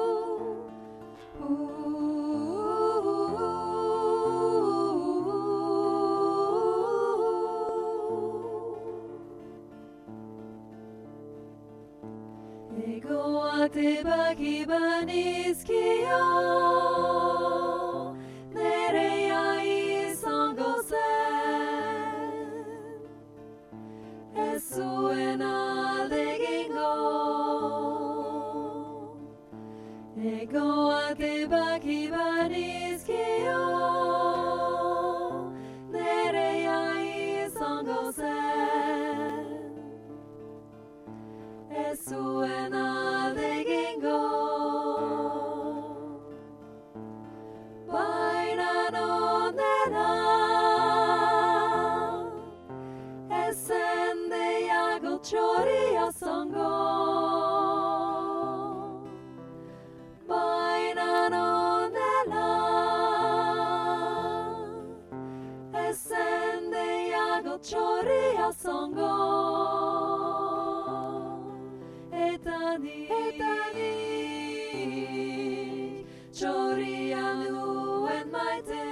Ooh. Ego ate baki baniskio Nereai sangosen Esuena legingo Ego ate baki baniskio Nereai sangosen Esuena legingo Baina no nena Esende yago choria songo Baina no nena Esende yago choria songo Etani, etani, chorianu en maite.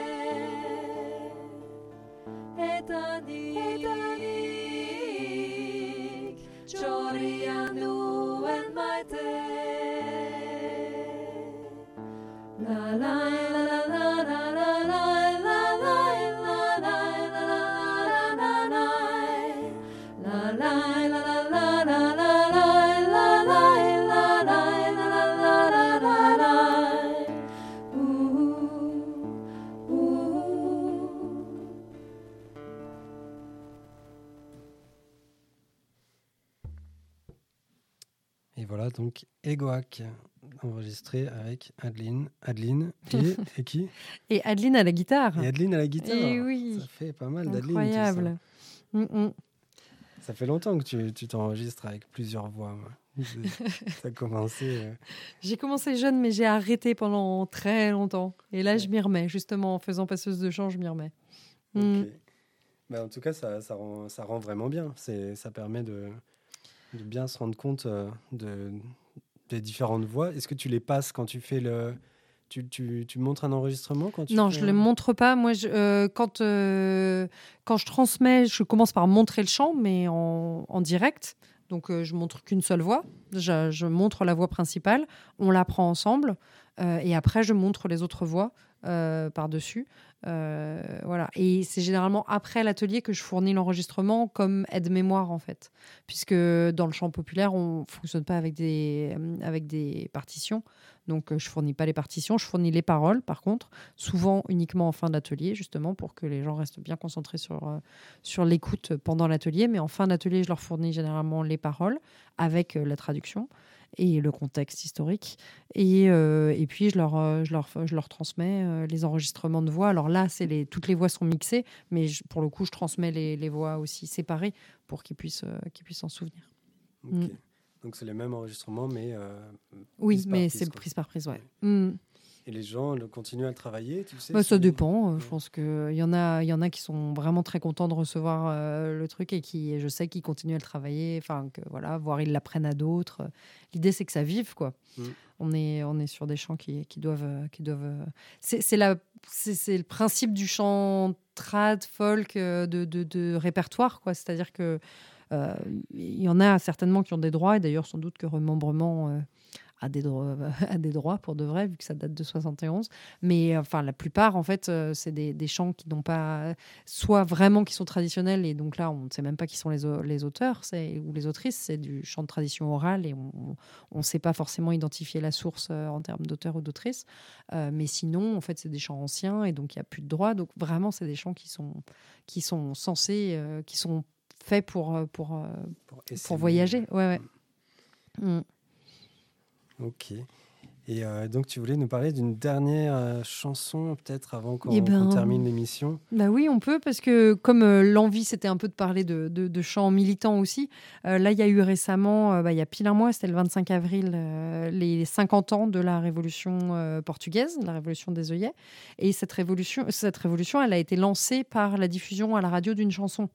Etani, etani, chorianu en maite. La la la la la la la la la la la la la la Et voilà donc Egoac, enregistré avec Adeline, Adeline et, et qui Et Adeline à la guitare. Et Adeline à la guitare. Et oui. Ça fait pas mal d'Adeline. Incroyable. Tout ça. Mm-mm. Ça fait longtemps que tu, tu t'enregistres avec plusieurs voix. Ça a commencé. Euh... J'ai commencé jeune, mais j'ai arrêté pendant très longtemps. Et là, ouais. je m'y remets. Justement, en faisant passeuse de chant, je m'y remets. Okay. Mm. Bah, en tout cas, ça, ça, rend, ça rend vraiment bien. C'est, ça permet de, de bien se rendre compte de, des différentes voix. Est-ce que tu les passes quand tu fais le... Tu, tu, tu montres un enregistrement quand tu Non, fais je ne un... le montre pas. Moi, je, euh, quand, euh, quand je transmets, je commence par montrer le chant, mais en, en direct. Donc, euh, je ne montre qu'une seule voix. Je, je montre la voix principale. On l'apprend ensemble. Euh, et après, je montre les autres voix euh, par-dessus. Euh, voilà. Et c'est généralement après l'atelier que je fournis l'enregistrement comme aide-mémoire, en fait. Puisque dans le chant populaire, on ne fonctionne pas avec des, avec des partitions. Donc, je ne fournis pas les partitions. Je fournis les paroles, par contre, souvent uniquement en fin d'atelier, justement, pour que les gens restent bien concentrés sur, euh, sur l'écoute pendant l'atelier. Mais en fin d'atelier, je leur fournis généralement les paroles avec euh, la traduction et le contexte historique. Et, euh, et puis, je leur, euh, je leur, je leur transmets euh, les enregistrements de voix. Alors là, c'est les, toutes les voix sont mixées, mais je, pour le coup, je transmets les, les voix aussi séparées pour qu'ils puissent, euh, qu'ils puissent s'en souvenir. Okay. Mm. Donc, c'est les mêmes enregistrements, mais... Euh, oui, mais prise, c'est quoi. prise par prise, ouais. ouais. Mm. Et les gens le continuent à le travailler, tu sais bah, Ça dépend. Euh, ouais. Je pense qu'il y, y en a qui sont vraiment très contents de recevoir euh, le truc et qui, je sais qu'ils continuent à le travailler, enfin, que, voilà, voire ils l'apprennent à d'autres. L'idée, c'est que ça vive, quoi. Mm. On, est, on est sur des chants qui, qui doivent... Qui doivent c'est, c'est, la, c'est, c'est le principe du chant trad, folk, de, de, de, de répertoire, quoi. C'est-à-dire que il euh, y en a certainement qui ont des droits, et d'ailleurs sans doute que Remembrement euh, a, des droits, a des droits pour de vrai, vu que ça date de soixante et onze. Mais enfin, la plupart, en fait, euh, c'est des, des chants qui n'ont pas... Soit vraiment qui sont traditionnels, et donc là, on ne sait même pas qui sont les, les auteurs c'est, ou les autrices, c'est du chant de tradition orale, et on ne sait pas forcément identifier la source euh, en termes d'auteur ou d'autrice. Euh, mais sinon, en fait, c'est des chants anciens, et donc il n'y a plus de droits. Donc vraiment, c'est des chants qui sont, qui sont censés... Euh, qui sont fait pour, pour, pour, pour voyager. Ouais, ouais. Mm. Ok. Et euh, donc, tu voulais nous parler d'une dernière euh, chanson, peut-être, avant qu'on, eh ben, qu'on termine l'émission. Bah oui, on peut, parce que comme euh, l'envie, c'était un peu de parler de, de, de chants militants aussi, euh, là, il y a eu récemment, euh, bah, il y a pile un mois, c'était le vingt-cinq avril, euh, les cinquante ans de la Révolution euh, portugaise, la Révolution des œillets. Et cette révolution, cette révolution, elle a été lancée par la diffusion à la radio d'une chanson.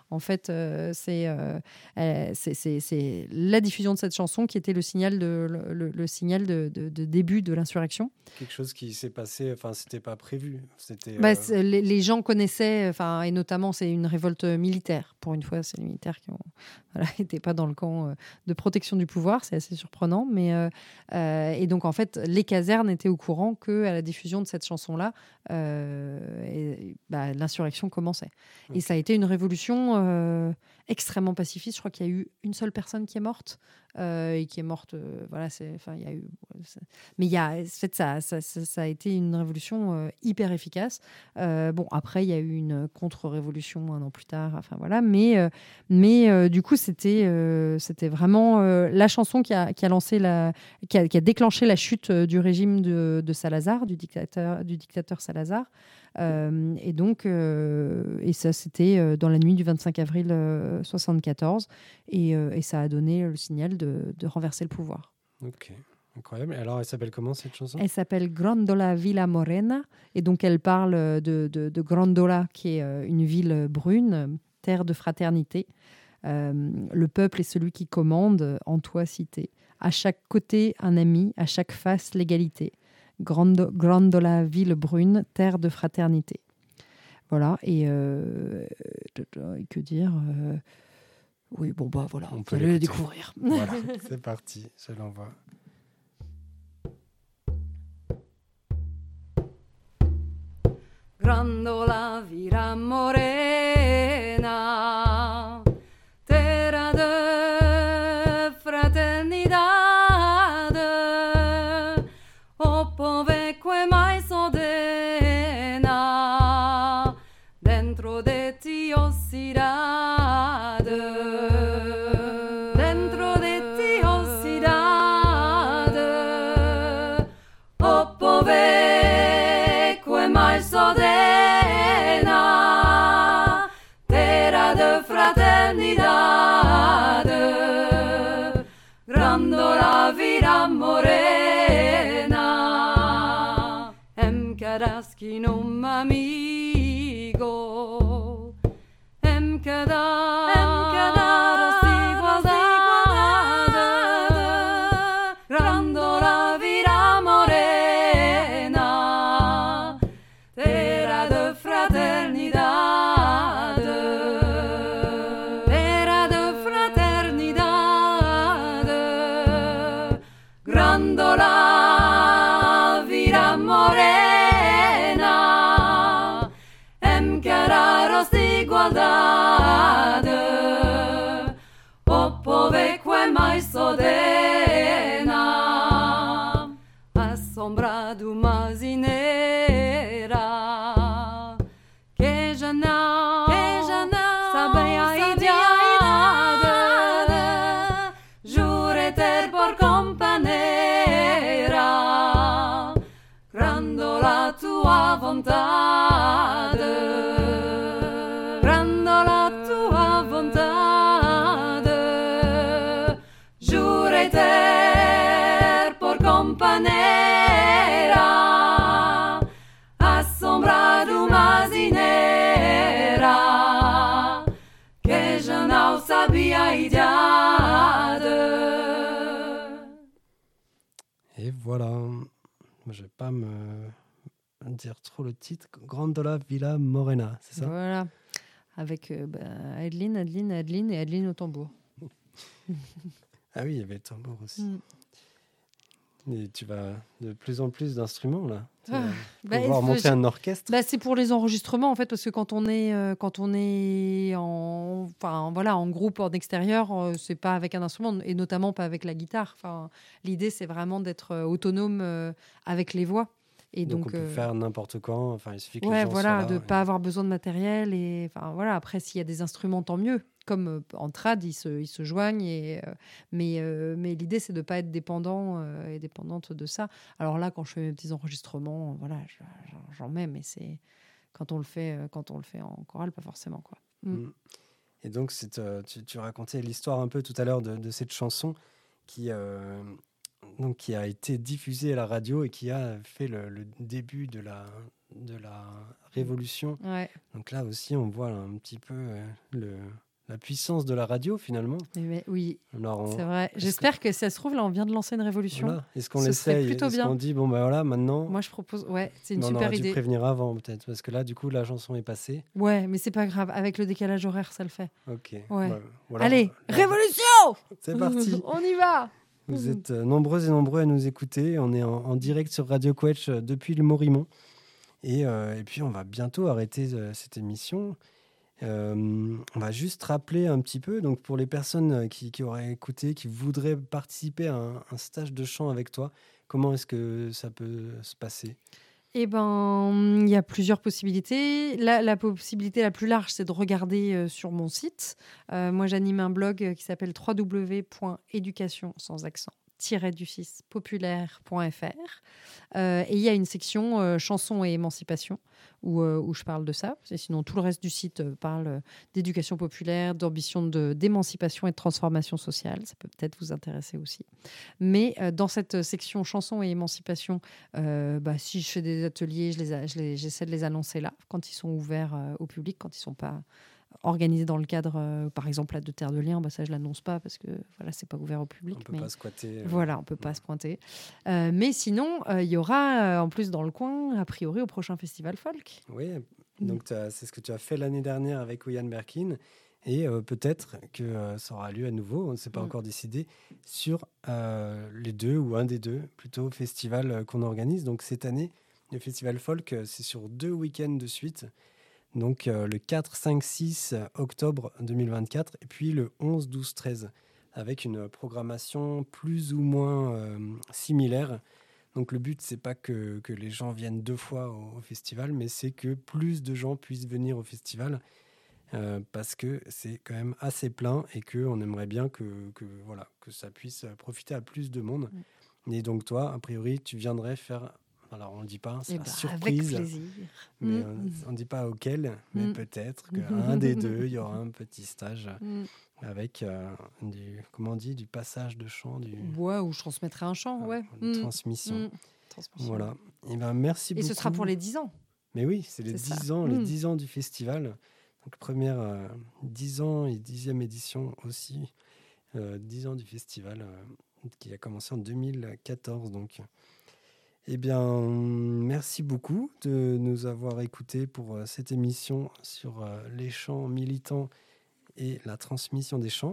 En fait, euh, c'est, euh, euh, c'est, c'est, c'est la diffusion de cette chanson qui était le signal de, le, le, le signal de, de, de début de l'insurrection. Quelque chose qui s'est passé, enfin, c'était pas prévu. C'était, Bah, euh... les, les gens connaissaient, enfin, et notamment, c'est une révolte militaire. Pour une fois, c'est les militaires qui ont, voilà, n'étaient pas dans le camp euh, de protection du pouvoir. C'est assez surprenant. Mais, euh, euh, et donc, en fait, les casernes étaient au courant qu'à la diffusion de cette chanson-là, euh, et, bah, l'insurrection commençait. Okay. Et ça a été une révolution euh, extrêmement pacifiste. Je crois qu'il y a eu une seule personne qui est morte. Euh, et qui est morte. Euh, voilà, c'est, enfin, il y a eu. C'est... Mais il y a, en fait, ça, ça, ça, ça a été une révolution euh, hyper efficace. Euh, bon, après, il y a eu une contre-révolution un an plus tard. Enfin voilà, mais, euh, mais euh, du coup, c'était, euh, c'était vraiment euh, la chanson qui a, qui a lancé la, qui a, qui a déclenché la chute du régime de, de Salazar, du dictateur, du dictateur Salazar. Euh, et donc, euh, et ça, c'était euh, dans la nuit du vingt-cinq avril euh, soixante-quatorze, et, euh, et ça a donné le signal de, de renverser le pouvoir. Ok, incroyable. Et alors, elle s'appelle comment cette chanson ? Elle s'appelle Grandola Villa Morena, et donc elle parle de, de, de Grandola, qui est euh, une ville brune, terre de fraternité. Euh, le peuple est celui qui commande, en toi cité. À chaque côté, un ami, à chaque face, l'égalité. Grande, Grandola ville brune, terre de fraternité. Voilà, et, euh, et que dire euh, oui, bon, bah voilà, on peut le découvrir. Voilà, c'est parti, je l'envoie. Grandola villa morena, terra de fraternidad. Povecque mai sodena, dentro de ti ossidade, dentro de ti ossidade, o povecque mai sodena, terra de fraternidade, grandola villa morena. Kino amigo, em cada, em cada igualdade, grandola villa morena, terra de fraternidade, terra de fraternidade, grandola villa morena. Igualdade, o povecque mai sodena, assombrado mazinera, que já não, que já não sabe a idade, jure ter por companheira, grandola tua vontade. Companheira, assombrado mazinera, que já não sabia a idade. Et voilà, je vais pas me dire trop le titre. Grandola Villa Morena, c'est ça ? Voilà, avec euh, bah, Adeline, Adeline, Adeline et Adeline au tambour. Ah oui, il y avait le tambour aussi. Mm. Et tu vas de plus en plus d'instruments là. Tu vas ah, bah, pouvoir monter un orchestre. Bah, c'est pour les enregistrements en fait, parce que quand on est euh, quand on est en enfin voilà en groupe en extérieur, euh, c'est pas avec un instrument et notamment pas avec la guitare. Enfin, l'idée c'est vraiment d'être euh, autonome euh, avec les voix. Et donc, donc on peut euh, faire n'importe quand. Enfin, il suffit que ouais, les gens voilà, soient là. de pas avoir besoin de matériel et enfin voilà. Après, s'il y a des instruments, tant mieux. Comme euh, en trad, ils se, ils se joignent. Et, euh, mais, euh, mais l'idée, c'est de ne pas être dépendant euh, et dépendante de ça. Alors là, quand je fais mes petits enregistrements, voilà, je, j'en mets, mais c'est quand on le fait, quand on le fait en chorale, pas forcément, quoi. Mm. Et donc, c'est, euh, tu, tu racontais l'histoire un peu tout à l'heure de, de cette chanson qui, euh, donc, qui a été diffusée à la radio et qui a fait le, le début de la, de la révolution. Ouais. Donc là aussi, on voit un petit peu euh, le, la puissance de la radio, finalement. Mais, mais, oui, Alors, on, c'est vrai. J'espère que... que ça se trouve, là, on vient de lancer une révolution. Voilà. Est-ce qu'on Ce l'essaye? plutôt Est-ce bien. qu'on dit, bon, ben voilà, maintenant... Moi, je propose... Ouais, c'est une on super aurait dû idée. prévenir avant, peut-être, parce que là, du coup, la chanson est passée. Ouais, mais c'est pas grave. Avec le décalage horaire, ça le fait. Ok. Ouais. Bah, voilà. Allez, Là, révolution! C'est parti. On y va. Vous êtes euh, nombreuses et nombreux à nous écouter. On est en, en direct sur Radio Quetch euh, depuis le Morimont. Et, euh, et puis, on va bientôt arrêter euh, cette émission. Euh, on va juste rappeler un petit peu, donc pour les personnes qui, qui auraient écouté, qui voudraient participer à un, un stage de chant avec toi, comment est-ce que ça peut se passer? Eh ben, il y a plusieurs possibilités. La, la possibilité la plus large, c'est de regarder euh, sur mon site. Euh, moi, j'anime un blog qui s'appelle w w w point éducation sans accent du six populaire point f r euh, et il y a une section euh, chansons et émancipation où, euh, où je parle de ça. Et sinon, tout le reste du site euh, parle d'éducation populaire, d'ambition de, d'émancipation et de transformation sociale. Ça peut peut-être vous intéresser aussi. Mais euh, dans cette section chansons et émancipation, euh, bah, si je fais des ateliers, je les a, je les, j'essaie de les annoncer là, quand ils sont ouverts euh, au public, quand ils ne sont pas organisé dans le cadre, euh, par exemple, là, de Terre de Liens, bah, ça, je ne l'annonce pas parce que voilà, ce n'est pas ouvert au public. On ne peut mais... pas squatter. Euh... Voilà, on ne peut pas se pointer. Euh, mais sinon, il euh, y aura, euh, en plus, dans le coin, a priori, au prochain festival folk. Oui, donc mmh. c'est ce que tu as fait l'année dernière avec Ouyan Berkin. Et euh, peut-être que euh, ça aura lieu à nouveau, on ne s'est pas mmh. encore décidé, sur euh, les deux, ou un des deux, plutôt, festivals euh, qu'on organise. Donc cette année, le festival folk, euh, c'est sur deux week-ends de suite. Donc euh, le quatre, cinq, six octobre deux mille vingt-quatre et puis le onze, douze, treize avec une programmation plus ou moins euh, similaire. Donc le but, c'est pas que, que les gens viennent deux fois au, au festival, mais c'est que plus de gens puissent venir au festival euh, parce que c'est quand même assez plein et qu'on aimerait bien que, que, voilà, que ça puisse profiter à plus de monde. Mmh. Et donc toi, a priori, tu viendrais faire... Alors, on ne le dit pas, c'est eh la bah, surprise. Avec plaisir. Mais mmh. on ne dit pas auquel, mais mmh. peut-être qu'à un des deux, il y aura un petit stage mmh. avec euh, du, comment on dit, du passage de chant. Du... Ouais, ou je transmettrai un chant, ouais. Une mmh. transmission. Mmh. transmission. Voilà. Et ben, merci Et beaucoup. Et ce sera pour les dix ans. Mais oui, c'est les c'est dix ça. ans, mmh. les dix ans du festival. Donc, première euh, dix ans et dixième édition aussi. Euh, dix ans du festival euh, qui a commencé en deux mille quatorze, donc... Eh bien, merci beaucoup de nous avoir écoutés pour euh, cette émission sur euh, les chants militants et la transmission des chants.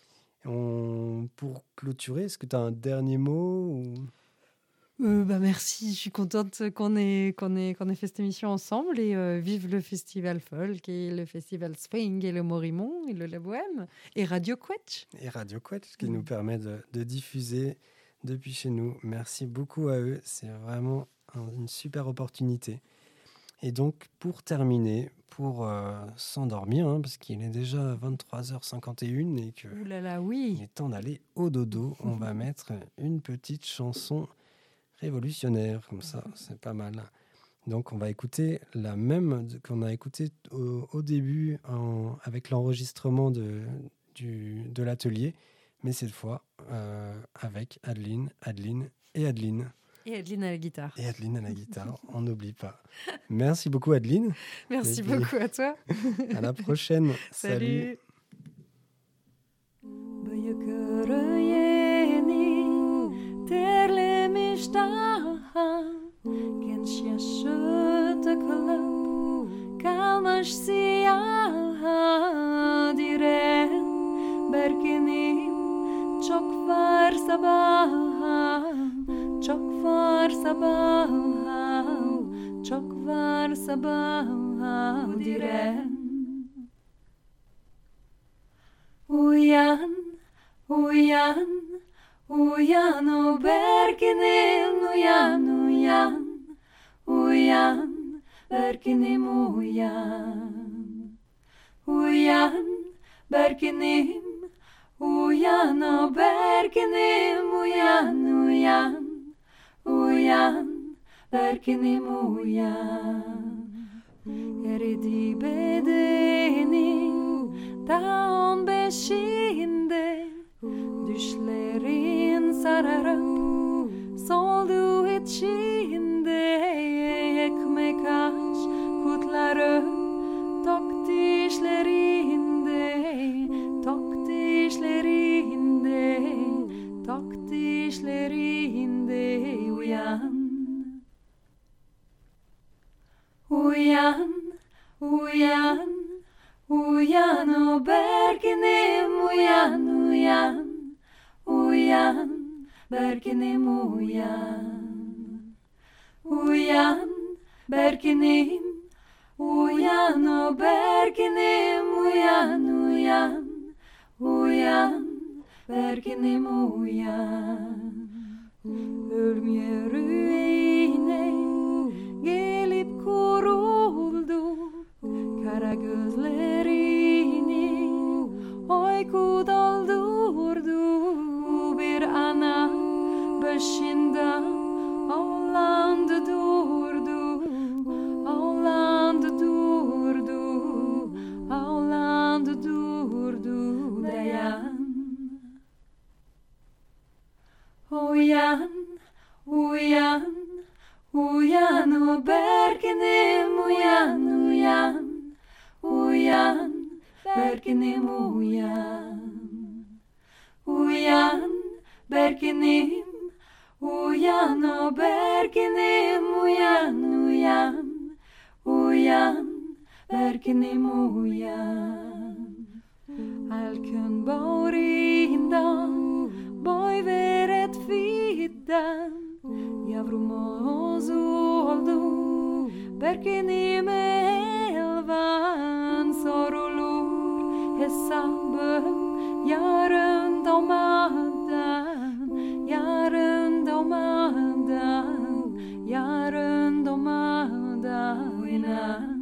On, pour clôturer, est-ce que tu as un dernier mot ou... euh, bah merci, je suis contente qu'on ait, qu'on ait, qu'on ait fait cette émission ensemble et euh, vive le festival folk et le festival swing et le Morimont et le La Bohème et Radio Quetch. Et Radio Quetch qui mmh. nous permet de, de diffuser depuis chez nous. Merci beaucoup à eux. C'est vraiment un, une super opportunité. Et donc, pour terminer, pour euh, s'endormir, hein, parce qu'il est déjà vingt-trois heures cinquante et une et que Ouh là là, oui. il est temps d'aller au dodo, on va mettre une petite chanson révolutionnaire, comme ça, c'est pas mal. Donc, on va écouter la même qu'on a écoutée au, au début en, avec l'enregistrement de, du, de l'atelier, mais cette fois euh, avec Adeline, Adeline et Adeline. Et Adeline à la guitare. Et Adeline à la guitare, on n'oublie pas. Merci beaucoup Adeline. Merci puis, beaucoup à toi. À la prochaine. Salut. Çok var sabah, çok var sabah, çok var sabah diren. Uyan, uyan, uyan o Berkin'im, uyan, uyan, uyan, Berkin'im uyan. Uyan, Berkin'im, uyan o Berkin'im, uyan, uyan, uyan, Berkin'im uyan. Eridi bedenim ta on beşinde, düşlerin sararıp soldu içinde. Ekmek aç, kutla berkinde uyan. Uyan, uyan, uyan o berkinim uyan, uyan, uyan, berkinim uyan. Uyan, berkinim, uyan o berkinim uyan, uyan, uyan, berkinim uyan. Ölmüyor yine gelip kuruldu kara gözlerini uyku doldurdu bir ana başında ağlandı durdu ağlandı durdu ağlandı durdu dayan uyan uyan uyan o berkinim uyan uyan uyan berkinim uyan uyan berkinim uyan o berkinim uyan uyan uyan berkinim uyan Alkön bağrında boy veret fiddan Yavrumoz oldu berkinim elvan sorulur hesabım yarın doğmadan yarın doğmadan yarın doğmadan uyan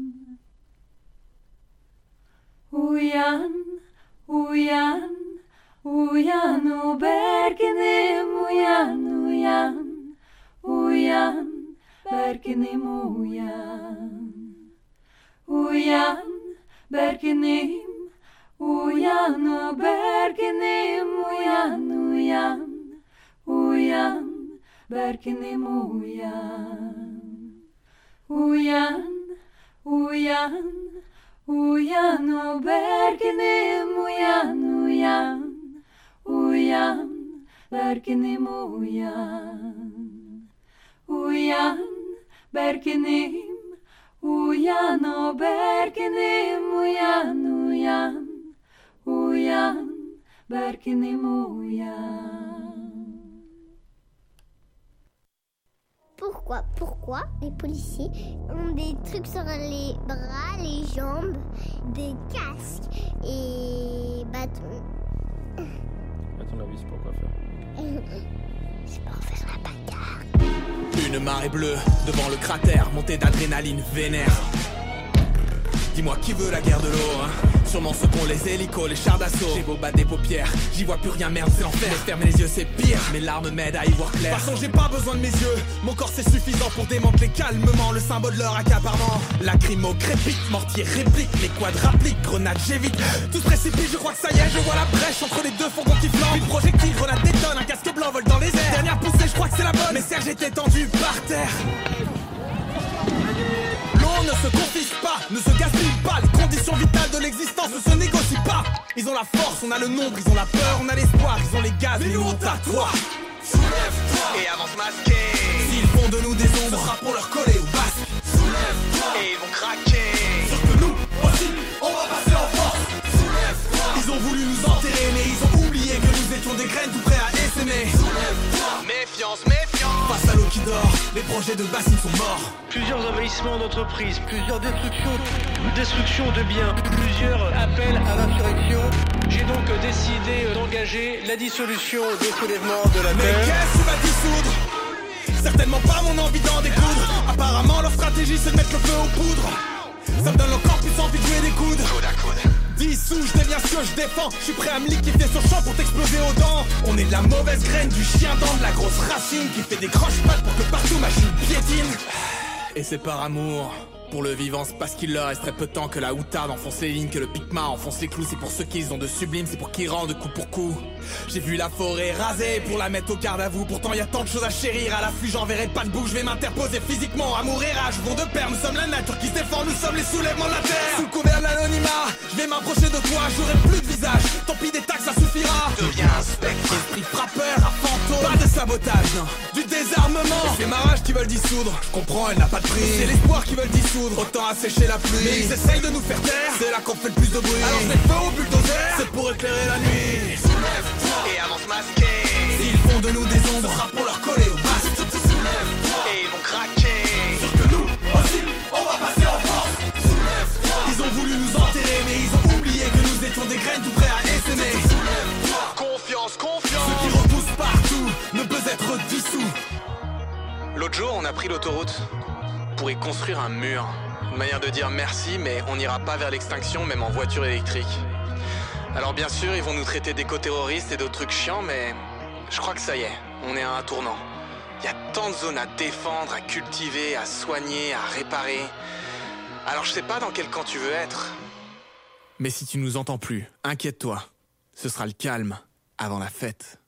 uyan uyan uyan o berkinim uyan uyan uyan berkinim uyan uyan berkinim uyan o berkinim uyan uyan uyan berkinim uyan uyan uyan uyan o berkinim uyan uyan uyan berkinim uyan uyan berkinim uyan o berkinim uyan uyan uyan berkinim uyan. Pourquoi, pourquoi les policiers ont des trucs sur les bras, les jambes, des casques et bâtons? À ton avis, c'est pourquoi faire? C'est pour faire la bagarre. Une marée bleue devant le cratère, montée d'adrénaline vénère. Dis-moi qui veut la guerre de l'eau, hein? Sûrement ceux qu'ont les hélicos, les chars d'assaut. J'ai beau battre des paupières, j'y vois plus rien, merde c'est l'enfer. Mais fermer les yeux c'est pire, mes larmes m'aident à y voir clair. De toute façon j'ai pas besoin de mes yeux, mon corps c'est suffisant pour démanteler calmement le symbole de leur accaparement. Lacrymo crépite, mortier réplique, les quads rappliques, grenades j'évite. Tout se précipite, je crois que ça y est, je vois la brèche entre les deux fourgons qui flambent. Une projectile, grenade détonne, un casque blanc vole dans les airs. Dernière poussée, je crois que c'est la bonne, mais Serge était tendu par terre. L'eau ne se confisque pas, ne se gaspille pas. Les conditions vitales de l'existence ne se négocient pas. Ils ont la force, on a le nombre, ils ont la peur, on a l'espoir. Ils ont les gaz, mais nous on t'a toi. Soulève-toi et avance masqué. S'ils font de nous des ombres, ce sera pour leur coller au basque. Soulève-toi et ils vont craquer. Sauf que nous aussi, on va passer en force. Soulève-toi. Ils ont voulu nous enterrer, mais ils ont oublié que nous étions des graines tout prêts à essaimer. Soulève-toi. Méfiance, méfiance. Face à l'eau qui dort, les projets de bassines sont morts. Plusieurs envahissements d'entreprises, plusieurs destructions, destructions de biens, plusieurs appels à l'insurrection. J'ai donc décidé d'engager la dissolution des soulèvements de la Mais terre. Mais qu'est-ce que tu vas dissoudre? Certainement pas mon envie d'en découdre. Apparemment leur stratégie c'est de mettre le feu aux poudres. Ça me donne encore plus envie de jouer des coudes. Dissous, je deviens ce que je défends. Je suis prêt à me liquifier sur champ pour t'exploser aux dents. On est de la mauvaise graine, du chien dent, de la grosse racine qui fait des croche-pattes pour que partout ma chine piétine. Et c'est par amour Pour le vivant, c'est parce qu'il leur resterait peu de temps que la outarde enfonce les lignes, que le picma enfonce les clous. C'est pour ceux qu'ils ont de sublime, c'est pour qu'ils rendent coup pour coup. J'ai vu la forêt rasée pour la mettre au garde à vous. Pourtant y a tant de choses à chérir, à l'affût j'enverrai pas de bout. Je vais m'interposer physiquement, amour et rage vont de pair. Nous sommes la nature qui se défend, nous sommes les soulèvements de la terre. Sous le couvert de l'anonymat, je vais m'approcher de toi, j'aurai plus de visage. Tant pis des taxes, ça suffira. Deviens un spectre, esprit frappeur, à fantôme. Pas de sabotage, non, du désarmement. C'est ma rage qui veulent dissoudre, je comprends, elle n'a pas de prix. C'est l'espoir qui veulent dissoudre, autant assécher la pluie. Mais ils essayent de nous faire taire, c'est là qu'on fait le plus de bruit. Alors je mets feu au bulldozer, c'est pour éclairer la nuit. Et avance masqué. S'ils font de nous des ombres, ce sera pour leur coller au masque. Et ils vont craquer. Sûr que nous aussi, on va passer en force. Ils ont voulu nous enterrer, mais ils ont oublié que nous étions des graines tout prêts à essaimer. Confiance, confiance. Ce qui repousse partout ne peut être dissous. L'autre jour, on a pris l'autoroute pour y construire un mur. Une manière de dire merci, mais on n'ira pas vers l'extinction, même en voiture électrique. Alors bien sûr, ils vont nous traiter d'éco-terroristes et d'autres trucs chiants, mais je crois que ça y est, on est à un tournant. Il y a tant de zones à défendre, à cultiver, à soigner, à réparer. Alors je sais pas dans quel camp tu veux être. Mais si tu nous entends plus, inquiète-toi, ce sera le calme avant la fête.